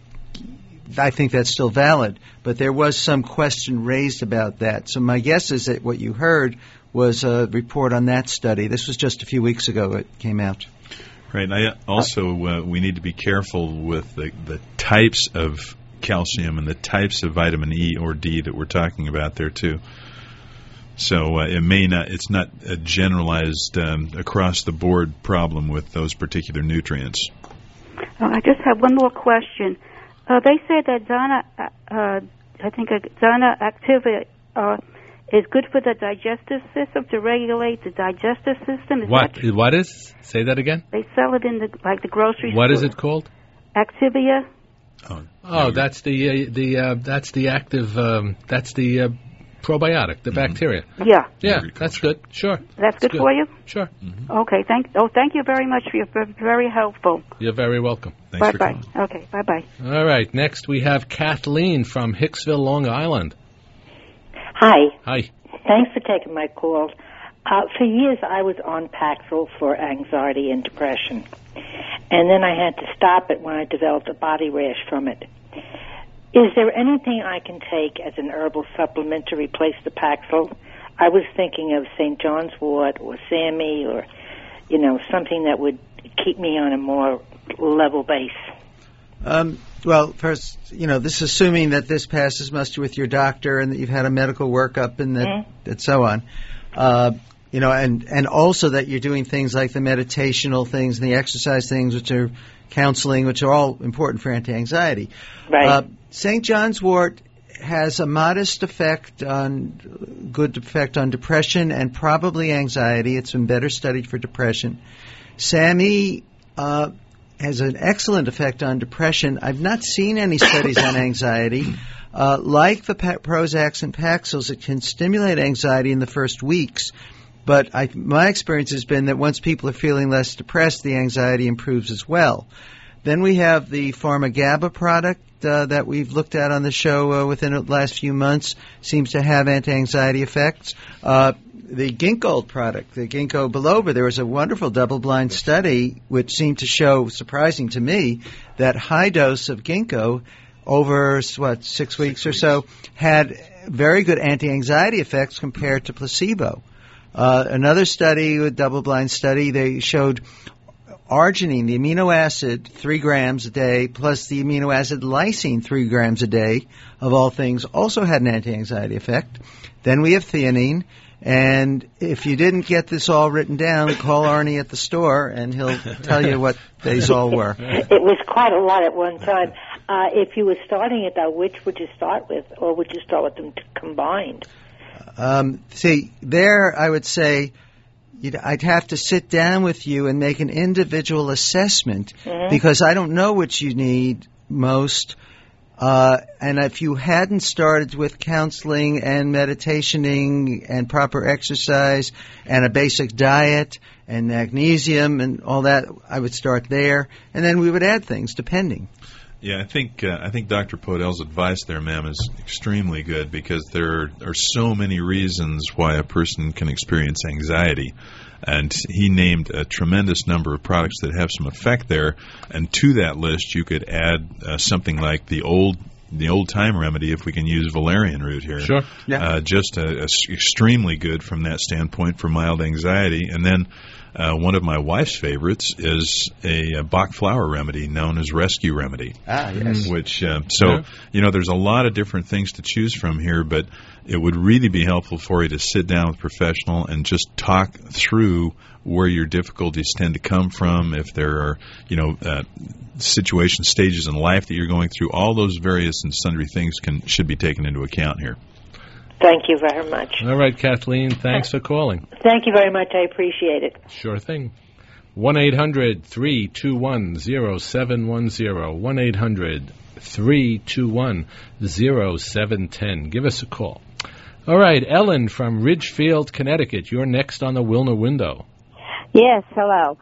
S6: I think that's still valid. But there was some question raised about that. So my guess is that what you heard was a report on that study. This was just a few weeks ago it came out.
S5: Right. And I also, uh, we need to be careful with the, the types of calcium and the types of vitamin E or D that we're talking about there too. So uh, it may not, it's not a generalized um, across the board problem with those particular nutrients.
S16: Oh, I just have one more question. Uh, they say that Zana, uh, I think uh, Zana Activa uh, is good for the digestive system, to regulate the digestive system. Is
S3: what?
S16: That
S3: what is? Say that again.
S16: They sell it in the like the grocery store.
S3: What is it called?
S16: Activia.
S5: Oh,
S3: oh that's the uh, the uh, that's the active um, that's the uh, probiotic, the mm-hmm. bacteria.
S16: Yeah.
S3: Yeah, that's good. Sure.
S16: That's,
S3: that's
S16: good,
S3: good
S16: for you?
S3: Sure.
S16: Mm-hmm. Okay. Thank. Oh, thank you very much for your very helpful.
S3: You're very welcome.
S5: Thanks
S16: bye
S5: for
S16: bye.
S5: calling.
S16: Okay. Bye bye.
S3: All right. Next we have Kathleen from Hicksville, Long Island.
S17: Hi.
S3: Hi.
S17: Thanks for taking my call. Uh, for years, I was on Paxil for anxiety and depression, and then I had to stop it when I developed a body rash from it. Is there anything I can take as an herbal supplement to replace the Paxil? I was thinking of Saint John's wort or SAMe or, you know, something that would keep me on a more level base.
S6: Um, well, first, you know, this is assuming that this passes muster with your doctor and that you've had a medical workup and that, mm-hmm. that so on. Uh, you know, and, and also that you're doing things like the meditational things and the exercise things, which are counseling, which are all important for anti-anxiety.
S17: Right.
S6: Uh, Saint John's wort has a modest effect on, good effect on depression and probably anxiety. It's been better studied for depression. SAMe, uh, has an excellent effect on depression. I've not seen any studies on anxiety. Uh, like the pa- Prozacs and Paxils, it can stimulate anxiety in the first weeks. But I, my experience has been that once people are feeling less depressed, the anxiety improves as well. Then we have the Pharma-GABA product uh, that we've looked at on the show uh, within the last few months. Seems to have anti-anxiety effects. Uh, the Ginkgo product, the Ginkgo biloba, there was a wonderful double-blind study which seemed to show, surprising to me, that high dose of Ginkgo over, what, six weeks six or weeks. so, had very good anti-anxiety effects compared to placebo. Uh, another study, a double-blind study, they showed arginine, the amino acid, three grams a day, plus the amino acid lysine, three grams a day, of all things, also had an anti-anxiety effect. Then we have theanine, And if you didn't get this all written down, call Arnie at the store, and he'll tell you what these all were.
S17: It was quite a lot at one time. Uh, if you were starting it, though, which would you start with, or would you start with them t- combined?
S6: Um, see, there I would say you'd, I'd have to sit down with you and make an individual assessment, mm-hmm. because I don't know what you need most. Uh, and if you hadn't started with counseling and meditationing and proper exercise and a basic diet and magnesium and all that, I would start there, and then we would add things depending.
S5: Yeah, I think uh, I think Doctor Podell's advice there, ma'am, is extremely good, because there are so many reasons why a person can experience anxiety. And he named a tremendous number of products that have some effect there. And to that list, you could add uh, something like the old the old time remedy, if we can use valerian root here.
S3: Sure.
S6: Yeah.
S5: Uh, just a, a s- extremely good from that standpoint for mild anxiety. And then uh, one of my wife's favorites is a, a Bach flower remedy known as Rescue Remedy.
S6: Ah, yes.
S5: Which uh, so
S3: Yeah.
S5: you know, there's a lot of different things to choose from here, but it would really be helpful for you to sit down with a professional and just talk through where your difficulties tend to come from, if there are, you know, uh, situation stages in life that you're going through. All those various and sundry things can should be taken into account here.
S17: Thank you very much.
S3: All right, Kathleen, thanks for calling.
S17: Thank you very much. I appreciate it.
S3: Sure thing. one eight hundred three two one zero seven one zero. one eight hundred three two one zero seven one zero. Give us a call. All right, Ellen from Ridgefield, Connecticut. You're next on the Wilner Window.
S18: Yes, hello.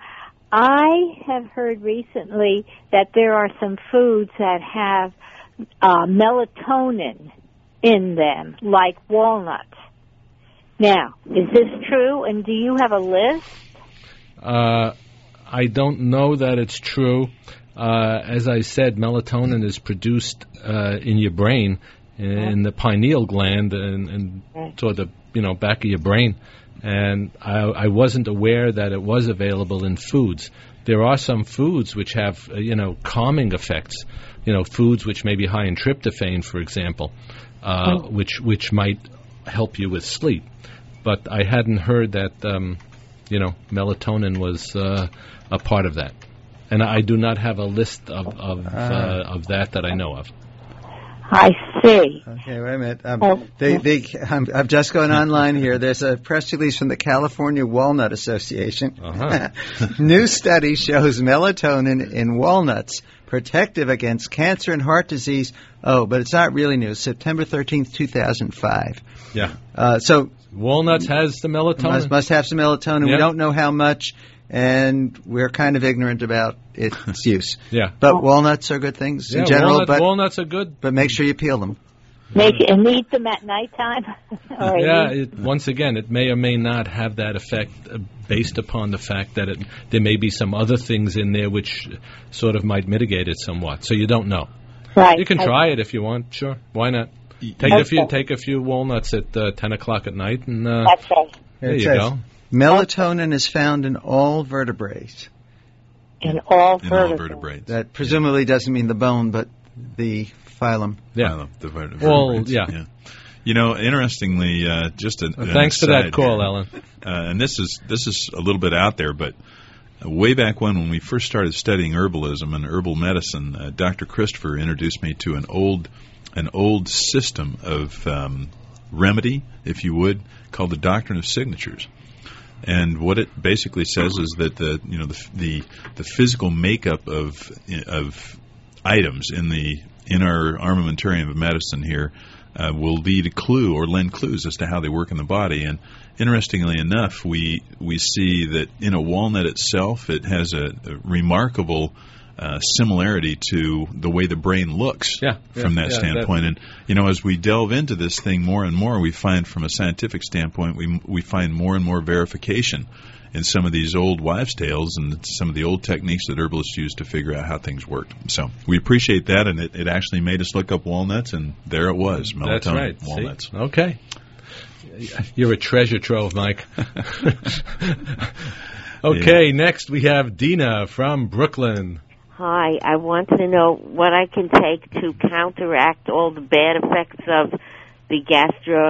S18: I have heard recently that there are some foods that have uh, melatonin in them, like walnuts. Now, is this true, and do you have a list?
S3: Uh, I don't know that it's true. Uh, as I said, melatonin is produced uh, in your brain, in the pineal gland, and, and toward the you know back of your brain. And I, I wasn't aware that it was available in foods. There are some foods which have, uh, you know, calming effects. You know, foods which may be high in tryptophan, for example, uh, oh. which which might help you with sleep. But I hadn't heard that, um, you know, melatonin was uh, a part of that. And I do not have a list of of, uh. Uh, of that that I know of.
S18: I see.
S6: Okay, wait a minute. Um,
S18: oh.
S6: they, they, I'm, I've just gone online here. There's a press release from the California Walnut Association.
S3: Uh-huh.
S6: New study shows melatonin in walnuts protective against cancer and heart disease. Oh, but it's not really new. September thirteenth, two thousand five.
S3: Yeah.
S6: Uh, so
S3: walnuts has the melatonin.
S6: Must, must have some melatonin.
S3: Yeah.
S6: We don't know how much, and we're kind of ignorant about its use.
S3: Yeah.
S6: But oh. walnuts are good things
S3: yeah,
S6: in general.
S3: Walnut,
S6: but
S3: walnuts are good.
S6: But make sure you peel them.
S18: Make and eat them at nighttime.
S3: yeah. It, once again, it may or may not have that effect uh, based upon the fact that it, there may be some other things in there which sort of might mitigate it somewhat. So you don't know.
S18: Right.
S3: You can
S18: I,
S3: try it if you want. Sure. Why not? Take
S18: okay.
S3: a few. Take a few walnuts at uh, ten o'clock at night, and uh,
S18: that's right.
S3: There
S6: it
S3: you
S6: says,
S3: go.
S6: Melatonin is found in all vertebrates.
S18: In all
S5: in
S18: vertebrates.
S5: all vertebrates.
S6: That presumably doesn't mean the bone, but the phylum.
S3: Yeah.
S5: Phylum, the verte-
S3: well,
S5: vertebrates.
S3: yeah.
S5: yeah. You know, interestingly, uh, just a,
S3: well, thanks for that call,
S5: here.
S3: Ellen.
S5: Uh, and this is this is a little bit out there, but way back when, when we first started studying herbalism and herbal medicine, uh, Doctor Christopher introduced me to an old an old system of um, remedy, if you would, called the Doctrine of Signatures. And what it basically says is that the you know the the, the physical makeup of of items in the in our armamentarium of medicine here uh, will lead a clue or lend clues as to how they work in the body. And interestingly enough, we we see that in a walnut itself, it has a, a remarkable uh, similarity to the way the brain looks
S3: yeah,
S5: from
S3: yeah,
S5: that
S3: yeah,
S5: standpoint.
S3: That.
S5: And you know, as we delve into this thing more and more, we find from a scientific standpoint, we we find more and more verification in some of these old wives' tales and some of the old techniques that herbalists use to figure out how things worked. So we appreciate that, and it, it actually made us look up walnuts, and there it was, melatonin.
S3: That's right.
S5: Walnuts.
S3: See? Okay. You're a treasure trove, Mike. Okay, yeah. Next we have Dina from Brooklyn.
S19: Hi, I wanted to know what I can take to counteract all the bad effects of the gastric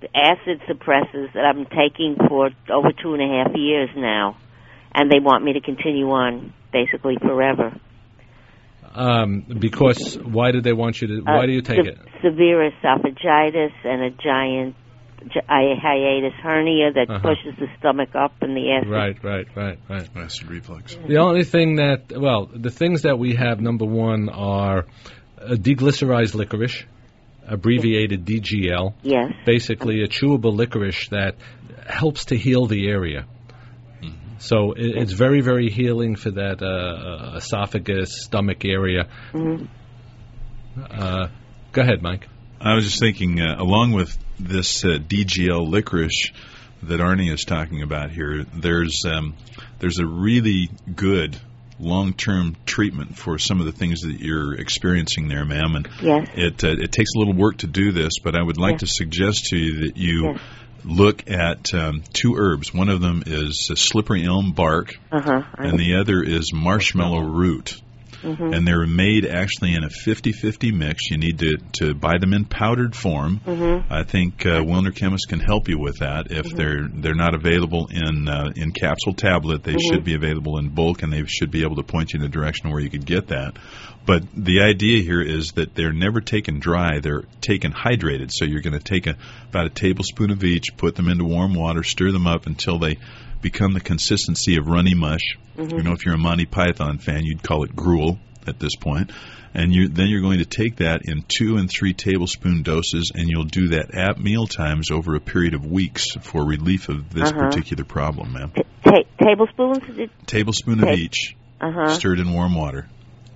S19: acid suppressants that I've been taking for over two and a half years now, and they want me to continue on basically forever.
S3: Um, because why did they want you to? Why
S19: uh,
S3: do you take
S19: se-
S3: it?
S19: Severe esophagitis and a giant gi- hiatus hernia that
S3: Uh-huh.
S19: pushes the stomach up in the acid.
S3: Right, right, right, right.
S5: Acid reflux.
S3: The only thing that, well, the things that we have, number one, are uh, deglycerized licorice, abbreviated D G L.
S19: Yes.
S3: Basically, a chewable licorice that helps to heal the area. So it, it's very, very healing for that uh, esophagus, stomach area.
S19: Mm-hmm.
S3: Uh, go ahead, Mike.
S5: I was just thinking, uh, along with this uh, D G L licorice that Arnie is talking about here, there's um, there's a really good long-term treatment for some of the things that you're experiencing there, ma'am. And
S19: yes.
S5: it uh, it takes a little work to do this, but I would like
S19: yes.
S5: to suggest to you that you
S19: yes.
S5: look at um, two herbs. One of them is uh, slippery elm bark,
S19: uh-huh.
S5: and the other is marshmallow root.
S19: Mm-hmm.
S5: And they're made actually in a fifty-fifty mix. You need to, to buy them in powdered form.
S19: Mm-hmm.
S5: I think uh, Wilner Chemist can help you with that. If
S19: mm-hmm.
S5: they're they're not available in uh, in capsule tablet, they
S19: mm-hmm.
S5: should be available in bulk, and they should be able to point you in a direction where you could get that. But the idea here is that they're never taken dry; they're taken hydrated. So you're going to take a, about a tablespoon of each, put them into warm water, stir them up until they become the consistency of runny mush.
S19: Mm-hmm.
S5: You know, if you're a Monty Python fan, you'd call it gruel at this point. And you, then you're going to take that in two and three tablespoon doses, and you'll do that at meal times over a period of weeks for relief of this
S19: uh-huh.
S5: particular problem, ma'am.
S19: T- ta- tablespoons?
S5: Tablespoon
S19: ta-
S5: of each,
S19: uh-huh.
S5: stirred in warm water.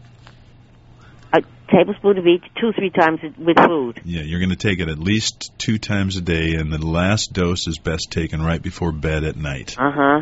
S19: A tablespoon of each, two, three times with food.
S5: Yeah, you're going to take it at least two times a day, and the last dose is best taken right before bed at night.
S19: Uh-huh.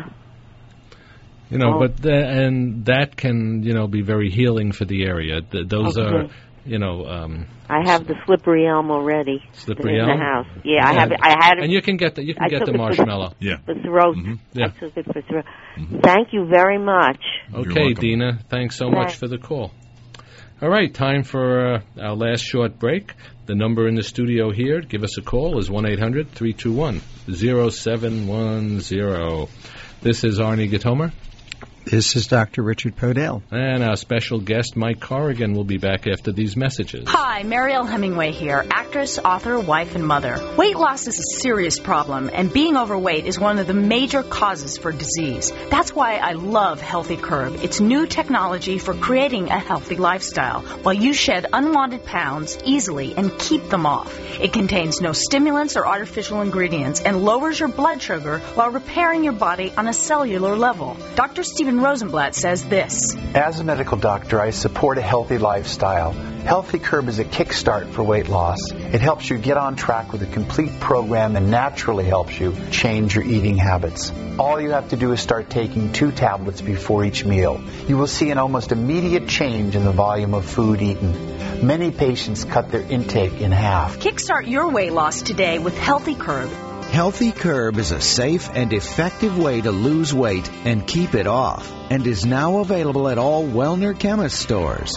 S3: You know,
S19: oh.
S3: but the, and that can, you know, be very healing for the area. Th- those
S19: okay.
S3: are, you know, um,
S19: I have the slippery elm already.
S3: Slippery
S19: in
S3: elm
S19: the house. Yeah, yeah, I have it. I had it.
S3: And you can get the you can
S19: I
S3: get
S19: took
S3: the
S19: it
S3: marshmallow.
S19: For,
S5: yeah.
S19: For throat.
S3: Mm-hmm. Yeah.
S19: I took it for throat. Mm-hmm. Thank you very much.
S3: Okay, Dina. Thanks so
S19: Thanks.
S3: much for the call. All right, time for uh, our last short break. The number in the studio here, give us a call, is one eight hundred three two one oh seven one oh. This is Arnie Gatomer.
S6: This is Doctor Richard Podell.
S3: And our special guest, Mike Corrigan, will be back after these messages.
S20: Hi, Marielle Hemingway here, actress, author, wife, and mother. Weight loss is a serious problem, and being overweight is one of the major causes for disease. That's why I love Healthy Curb. It's new technology for creating a healthy lifestyle, while you shed unwanted pounds easily and keep them off. It contains no stimulants or artificial ingredients and lowers your blood sugar while repairing your body on a cellular level. Doctor Stephen Rosenblatt says this.
S21: As a medical doctor, I support a healthy lifestyle. Healthy Curb is a kickstart for weight loss. It helps you get on track with a complete program and naturally helps you change your eating habits. All you have to do is start taking two tablets before each meal. You will see an almost immediate change in the volume of food eaten. Many patients cut their intake in half.
S20: Kickstart your weight loss today with Healthy Curb.
S22: Healthy Curb is a safe and effective way to lose weight and keep it off, and is now available at all Wellner Chemist stores.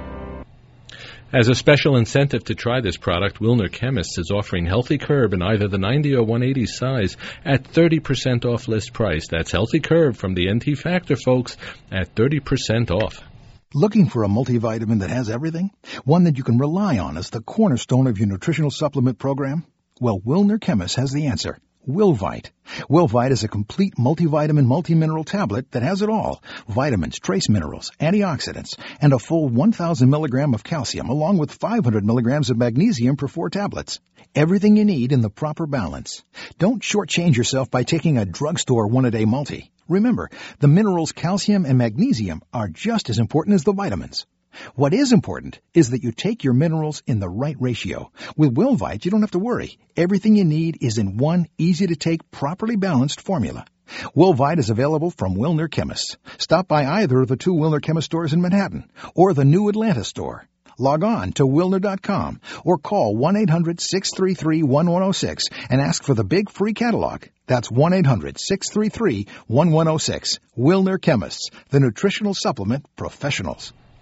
S3: As a special incentive to try this product, Wilner Chemists is offering Healthy Curb in either the ninety or one eighty size at thirty percent off list price. That's Healthy Curb from the N T Factor, folks, at thirty percent off.
S2: Looking for a multivitamin that has everything? One that you can rely on as the cornerstone of your nutritional supplement program? Well, Wilner Chemist has the answer. Wilvite. Wilvite is a complete multivitamin multimineral tablet that has it all. Vitamins, trace minerals, antioxidants, and a full one thousand milligrams of calcium along with five hundred milligrams of magnesium per four tablets. Everything you need in the proper balance. Don't shortchange yourself by taking a drugstore one-a-day multi. Remember, the minerals calcium and magnesium are just as important as the vitamins. What is important is that you take your minerals in the right ratio. With Wilvite, you don't have to worry. Everything you need is in one easy-to-take, properly balanced formula. Wilvite is available from Wilner Chemists. Stop by either of the two Wilner Chemist stores in Manhattan or the new Atlanta store. Log on to Wilner dot com or call one eight hundred six three three one one zero six and ask for the big free catalog. That's one eight hundred six three three one one zero six. Wilner Chemists, the nutritional supplement professionals.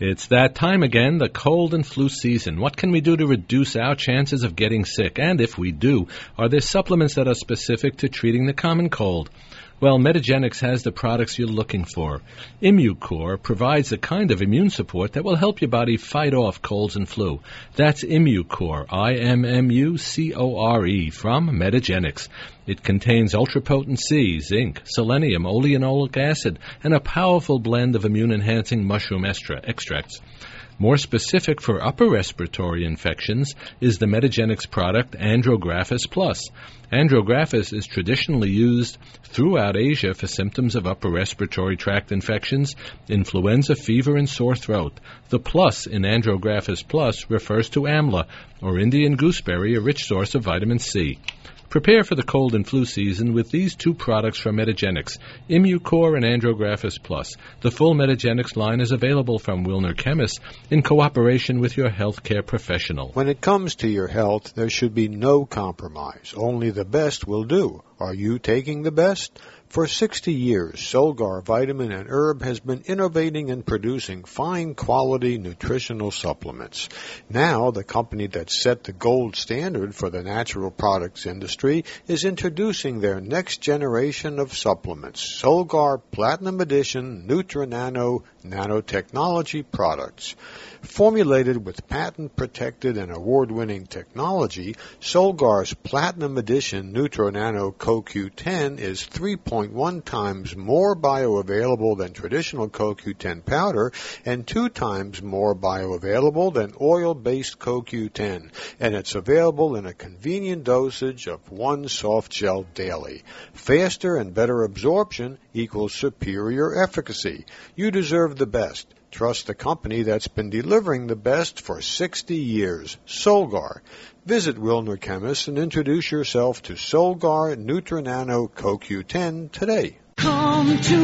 S3: It's that time again, the cold and flu season. What can we do to reduce our chances of getting sick? And if we do, are there supplements that are specific to treating the common cold? Well, Metagenics has the products you're looking for. Immucore provides the kind of immune support that will help your body fight off colds and flu. That's Immucore, I M M U C O R E, from Metagenics. It contains ultrapotent C, zinc, selenium, oleanolic acid, and a powerful blend of immune-enhancing mushroom extra- extracts. More specific for upper respiratory infections is the Metagenics product Andrographis Plus. Andrographis is traditionally used throughout Asia for symptoms of upper respiratory tract infections, influenza, fever, and sore throat. The plus in Andrographis Plus refers to amla, or Indian gooseberry, a rich source of vitamin C. Prepare for the cold and flu season with these two products from Metagenics, Immucore and Andrographis Plus. The full Metagenics line is available from Wilner Chemists in cooperation with your healthcare professional.
S9: When it comes to your health, there should be no compromise. Only the best will do. Are you taking the best? For sixty years, Solgar Vitamin and Herb has been innovating and producing fine-quality nutritional supplements. Now, the company that set the gold standard for the natural products industry is introducing their next generation of supplements, Solgar Platinum Edition Nutri-Nano nanotechnology products. Formulated with patent-protected and award-winning technology, Solgar's Platinum Edition Nutri-Nano C O Q ten is three point one times more bioavailable than traditional C O Q ten powder and two times more bioavailable than oil-based C O Q ten, and it's available in a convenient dosage of one soft gel daily. Faster and better absorption equals superior efficacy. You deserve the best. Trust the company that's been delivering the best for sixty years, Solgar. Visit Wilner Chemists and introduce yourself to Solgar Nutri-Nano C O Q ten today.
S12: Come to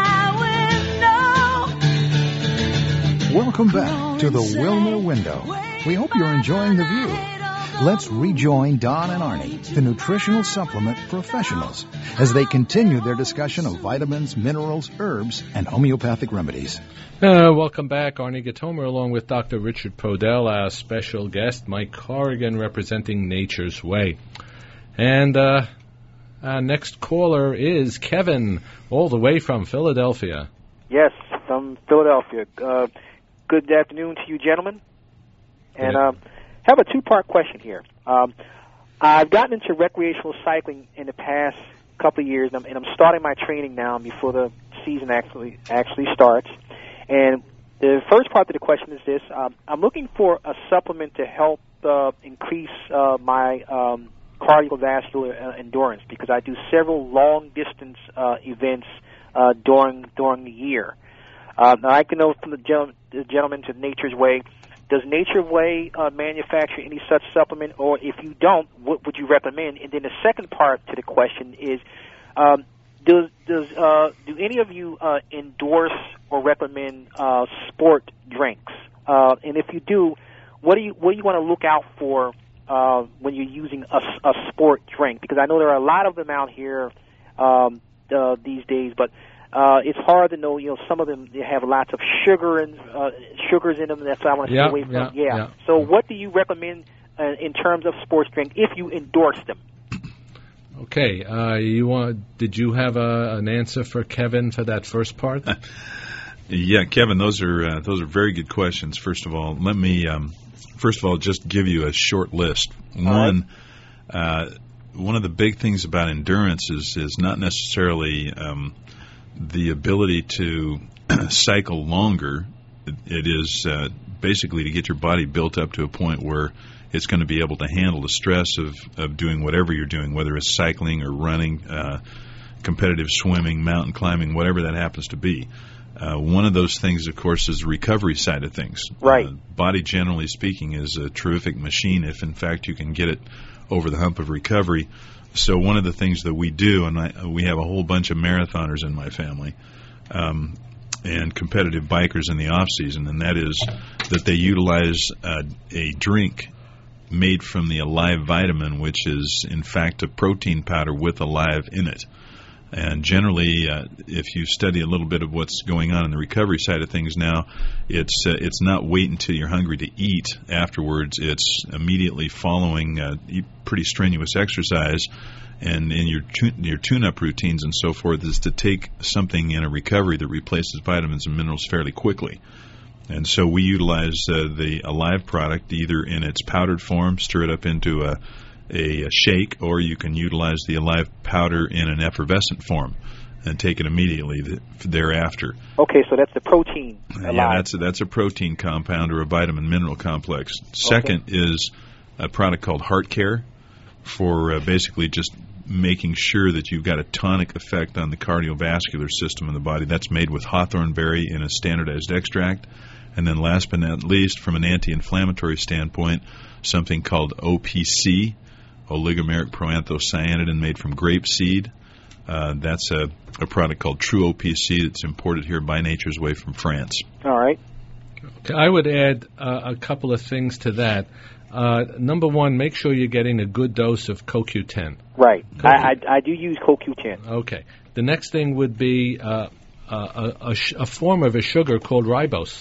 S12: my window.
S2: Welcome back to the Wilner Window. We hope you're enjoying the view. Let's rejoin Don and Arnie, the nutritional supplement professionals, as they continue their discussion of vitamins, minerals, herbs, and homeopathic remedies.
S3: Uh, welcome back, Arnie Gatomer, along with Doctor Richard Podell, our special guest, Mike Corrigan, representing Nature's Way. And uh, our next caller is Kevin, all the way from Philadelphia.
S1: Yes, from Philadelphia. Uh, good afternoon to you, gentlemen. And uh, have a two-part question here. Um, I've gotten into recreational cycling in the past couple of years, and I'm, and I'm starting my training now before the season actually actually starts. And the first part of the question is this. Um, I'm looking for a supplement to help uh, increase uh, my um, cardiovascular uh, endurance, because I do several long-distance uh, events uh, during during the year. Uh, now, I can know from the, gen- the gentleman to Nature's Way, does Nature's Way uh, manufacture any such supplement, or if you don't, what would you recommend? And then the second part to the question is, um, does does uh, do any of you uh, endorse or recommend uh, sport drinks? Uh, and if you do, what do you what do you want to look out for uh, when you're using a, a sport drink? Because I know there are a lot of them out here um, uh, these days, but Uh, it's hard to know. You know, some of them they have lots of sugar and uh, sugars in them. That's why I want to stay
S3: yeah,
S1: away from.
S3: Yeah,
S1: yeah.
S3: yeah.
S1: So, what do you recommend uh, in terms of sports drink if you endorse them?
S3: Okay. Uh, you want? Did you have a, an answer for Kevin for that first part?
S5: Yeah, Kevin. Those are uh, those are very good questions. First of all, let me um, first of all just give you a short list. One. Uh, one of the big things about endurance is is not necessarily um, the ability to cycle longer. It, it is uh, basically to get your body built up to a point where it's going to be able to handle the stress of, of doing whatever you're doing, whether it's cycling or running, uh, competitive swimming, mountain climbing, whatever that happens to be. Uh, one of those things, of course, is the recovery side of things.
S1: Right.
S5: Uh, body, generally speaking, is a terrific machine if, in fact, you can get it over the hump of recovery. So one of the things that we do, and I, we have a whole bunch of marathoners in my family um, and competitive bikers in the off season, and that is that they utilize uh, a drink made from the Alive vitamin, which is in fact a protein powder with Alive in it. And generally, uh, if you study a little bit of what's going on in the recovery side of things now, it's uh, it's not wait until you're hungry to eat afterwards. It's immediately following uh, pretty strenuous exercise, and in your tu- your tune-up routines and so forth, is to take something in a recovery that replaces vitamins and minerals fairly quickly. And so we utilize uh, the Alive product either in its powdered form, stir it up into a A, a shake, or you can utilize the Alive powder in an effervescent form and take it immediately th- thereafter.
S1: Okay, so that's the protein.
S5: Uh, yeah, that's a, that's a protein compound or a vitamin mineral complex. Second okay. is a product called Heart Care for uh, basically just making sure that you've got a tonic effect on the cardiovascular system in the body. That's made with hawthorn berry in a standardized extract. And then last but not least, from an anti-inflammatory standpoint, something called O P C, oligomeric proanthocyanidin, made from grapeseed. Uh, that's a, a product called True O P C that's imported here by Nature's Way from France.
S1: All right.
S3: Okay, I would add uh, a couple of things to that. Uh, number one, make sure you're getting a good dose of C O Q ten.
S1: Right. I, I, I do use C O Q ten.
S3: Okay. The next thing would be uh, a, a, sh- a form of a sugar called ribose.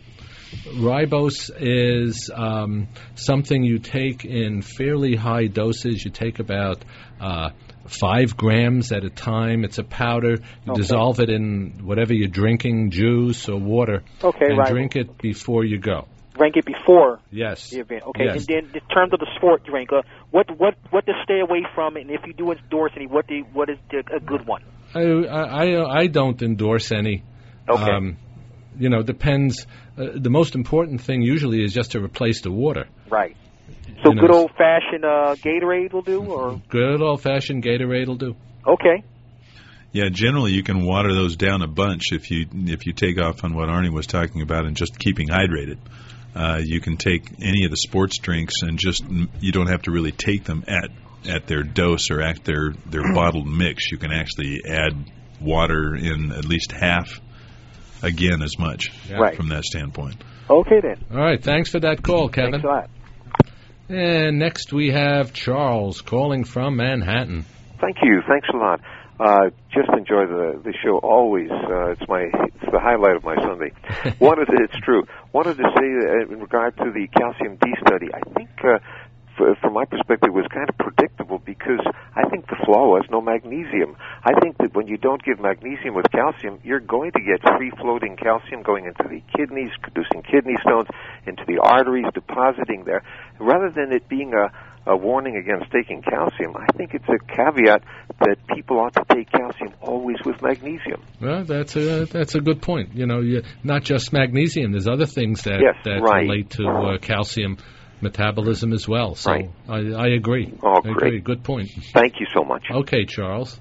S3: Ribose is um, something you take in fairly high doses. You take about uh, five grams at a time. It's a powder. You
S1: okay.
S3: dissolve it in whatever you're drinking, juice or water,
S1: okay,
S3: and
S1: right.
S3: drink it before you go.
S1: Drink it before
S3: yes.
S1: the event. Okay,
S3: yes.
S1: And then in terms of the sport drink, uh, what what what to stay away from, and if you do endorse any, what the, what is the, a good one?
S3: I, I I don't endorse any.
S1: Okay.
S3: Um, you know, depends. Uh, the most important thing usually is just to replace the water.
S1: Right. So
S3: you
S1: good
S3: know,
S1: old-fashioned uh, Gatorade will do, or
S3: good old-fashioned Gatorade will do.
S1: Okay.
S5: Yeah, generally you can water those down a bunch if you if you take off on what Arnie was talking about and just keeping hydrated. Uh, you can take any of the sports drinks and just you don't have to really take them at at their dose or at their their bottled mix. You can actually add water in at least half. Again, as much
S1: yeah. right.
S5: from that standpoint.
S1: Okay, then.
S3: All right. Thanks for that call, Kevin.
S1: Thanks a lot.
S3: And next we have Charles calling from Manhattan.
S4: Thank you. Thanks a lot. Uh, just enjoy the the show always. Uh, it's my it's the highlight of my Sunday. Wanted to, it's true. Wanted to say uh, in regard to the calcium D study. I think. Uh, From my perspective, it was kind of predictable because I think the flaw was no magnesium. I think that when you don't give magnesium with calcium, you're going to get free-floating calcium going into the kidneys, producing kidney stones, into the arteries, depositing there. Rather than it being a, a warning against taking calcium, I think it's a caveat that people ought to take calcium always with magnesium.
S3: Well, that's a that's a good point. You know, you, not just magnesium. There's other things that,
S4: yes,
S3: that
S4: right.
S3: relate to uh, calcium metabolism as well. So
S4: right.
S3: I, I agree.
S4: Oh,
S3: I
S4: great.
S3: agree. Good point.
S4: Thank you so much.
S3: Okay, Charles.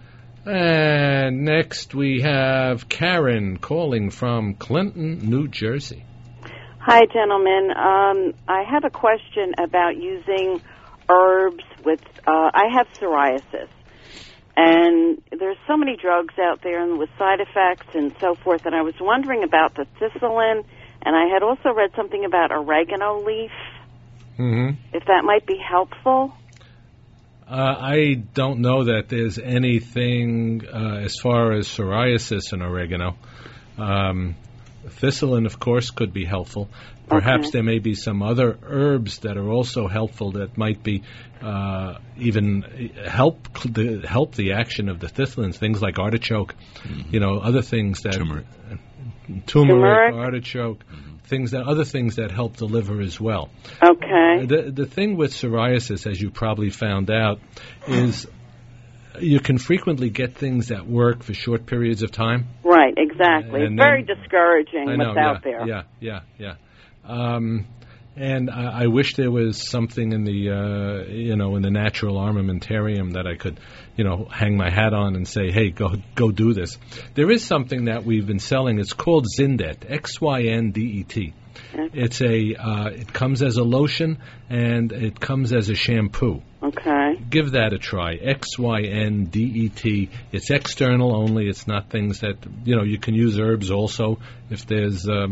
S3: And next we have Karen calling from Clinton, New Jersey.
S7: Hi, gentlemen. Um, I have a question about using herbs with, uh, I have psoriasis. And there's so many drugs out there and with side effects and so forth, and I was wondering about the thistlein, and I had also read something about oregano leaf.
S3: Mm-hmm.
S7: If that might be helpful.
S3: Uh, I don't know that there's anything uh, as far as psoriasis in oregano. Um, thistlein, of course, could be helpful. Perhaps
S7: okay.
S3: there may be some other herbs that are also helpful that might be uh, even help the, help the action of the thistleins. Things like artichoke, mm-hmm. you know, other things that
S5: turmeric,
S3: turmeric,
S7: turmeric.
S3: artichoke. Things that other things that help the liver as well.
S7: Okay.
S3: The the thing with psoriasis, as you probably found out, is you can frequently get things that work for short periods of time.
S7: Right. Exactly.
S3: And
S7: it's very
S3: then,
S7: discouraging
S3: I know,
S7: what's
S3: yeah,
S7: out there.
S3: Yeah. Yeah. Yeah. Um, and I, I wish there was something in the uh, you know in the natural armamentarium that I could you know hang my hat on and say, hey, go go do this. There is something that we've been selling. It's called Zyndet, X Y N D E T. It's a uh, it comes as a lotion and it comes as a shampoo.
S7: Okay.
S3: Give that a try. X Y N D E T. It's external only. It's not things that you know you can use herbs also if there's. Um,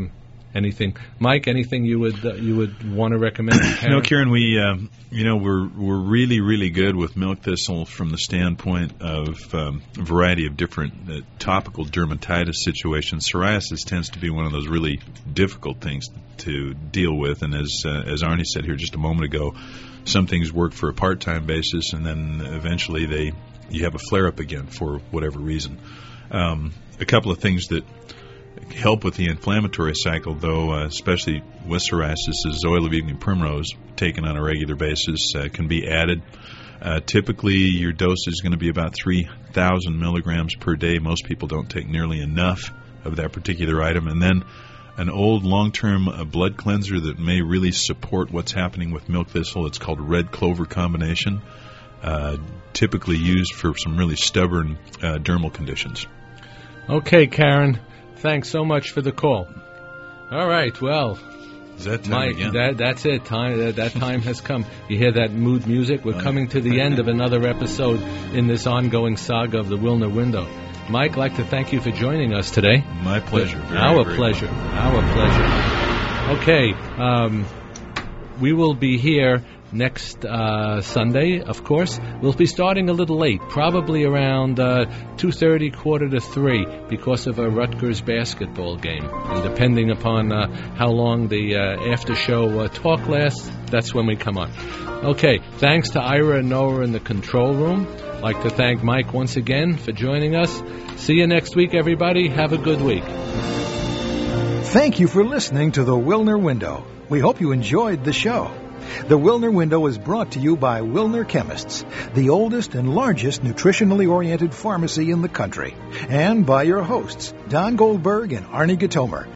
S3: anything. Mike, anything you would uh, you would want to recommend? Karen?
S5: No, Karen, we um, you know we're we're really really good with milk thistle from the standpoint of um, a variety of different uh, topical dermatitis situations. Psoriasis tends to be one of those really difficult things to deal with, and as uh, as Arnie said here just a moment ago, some things work for a part-time basis, and then eventually they you have a flare-up again for whatever reason. Um, a couple of things that help with the inflammatory cycle, though, uh, especially with psoriasis, is oil of evening primrose, taken on a regular basis, uh, can be added. Uh, typically, your dose is going to be about three thousand milligrams per day. Most people don't take nearly enough of that particular item. And then an old long-term uh, blood cleanser that may really support what's happening with milk thistle. It's called red clover combination, uh, typically used for some really stubborn uh, dermal conditions.
S3: Okay, Karen. Thanks so much for the call. All right, well,
S5: is that time
S3: Mike,
S5: again?
S3: That, that's it. Time that, that time has come. You hear that mood music? We're coming to the end of another episode in this ongoing saga of the Wilner Window. Mike, I'd like to thank you for joining us today.
S5: My pleasure. Very,
S3: Our
S5: very
S3: pleasure.
S5: Fun.
S3: Our pleasure. Okay, um, we will be here next uh, Sunday, of course. We'll be starting a little late, probably around uh, two thirty, quarter to three, because of a Rutgers basketball game. And depending upon uh, how long the uh, after-show uh, talk lasts, that's when we come on. Okay, thanks to Ira and Noah in the control room. I'd like to thank Mike once again for joining us. See you next week, everybody. Have a good week.
S2: Thank you for listening to The Wilner Window. We hope you enjoyed the show. The Wilner Window is brought to you by Wilner Chemists, the oldest and largest nutritionally oriented pharmacy in the country, and by your hosts, Don Goldberg and Arnie Gatomer.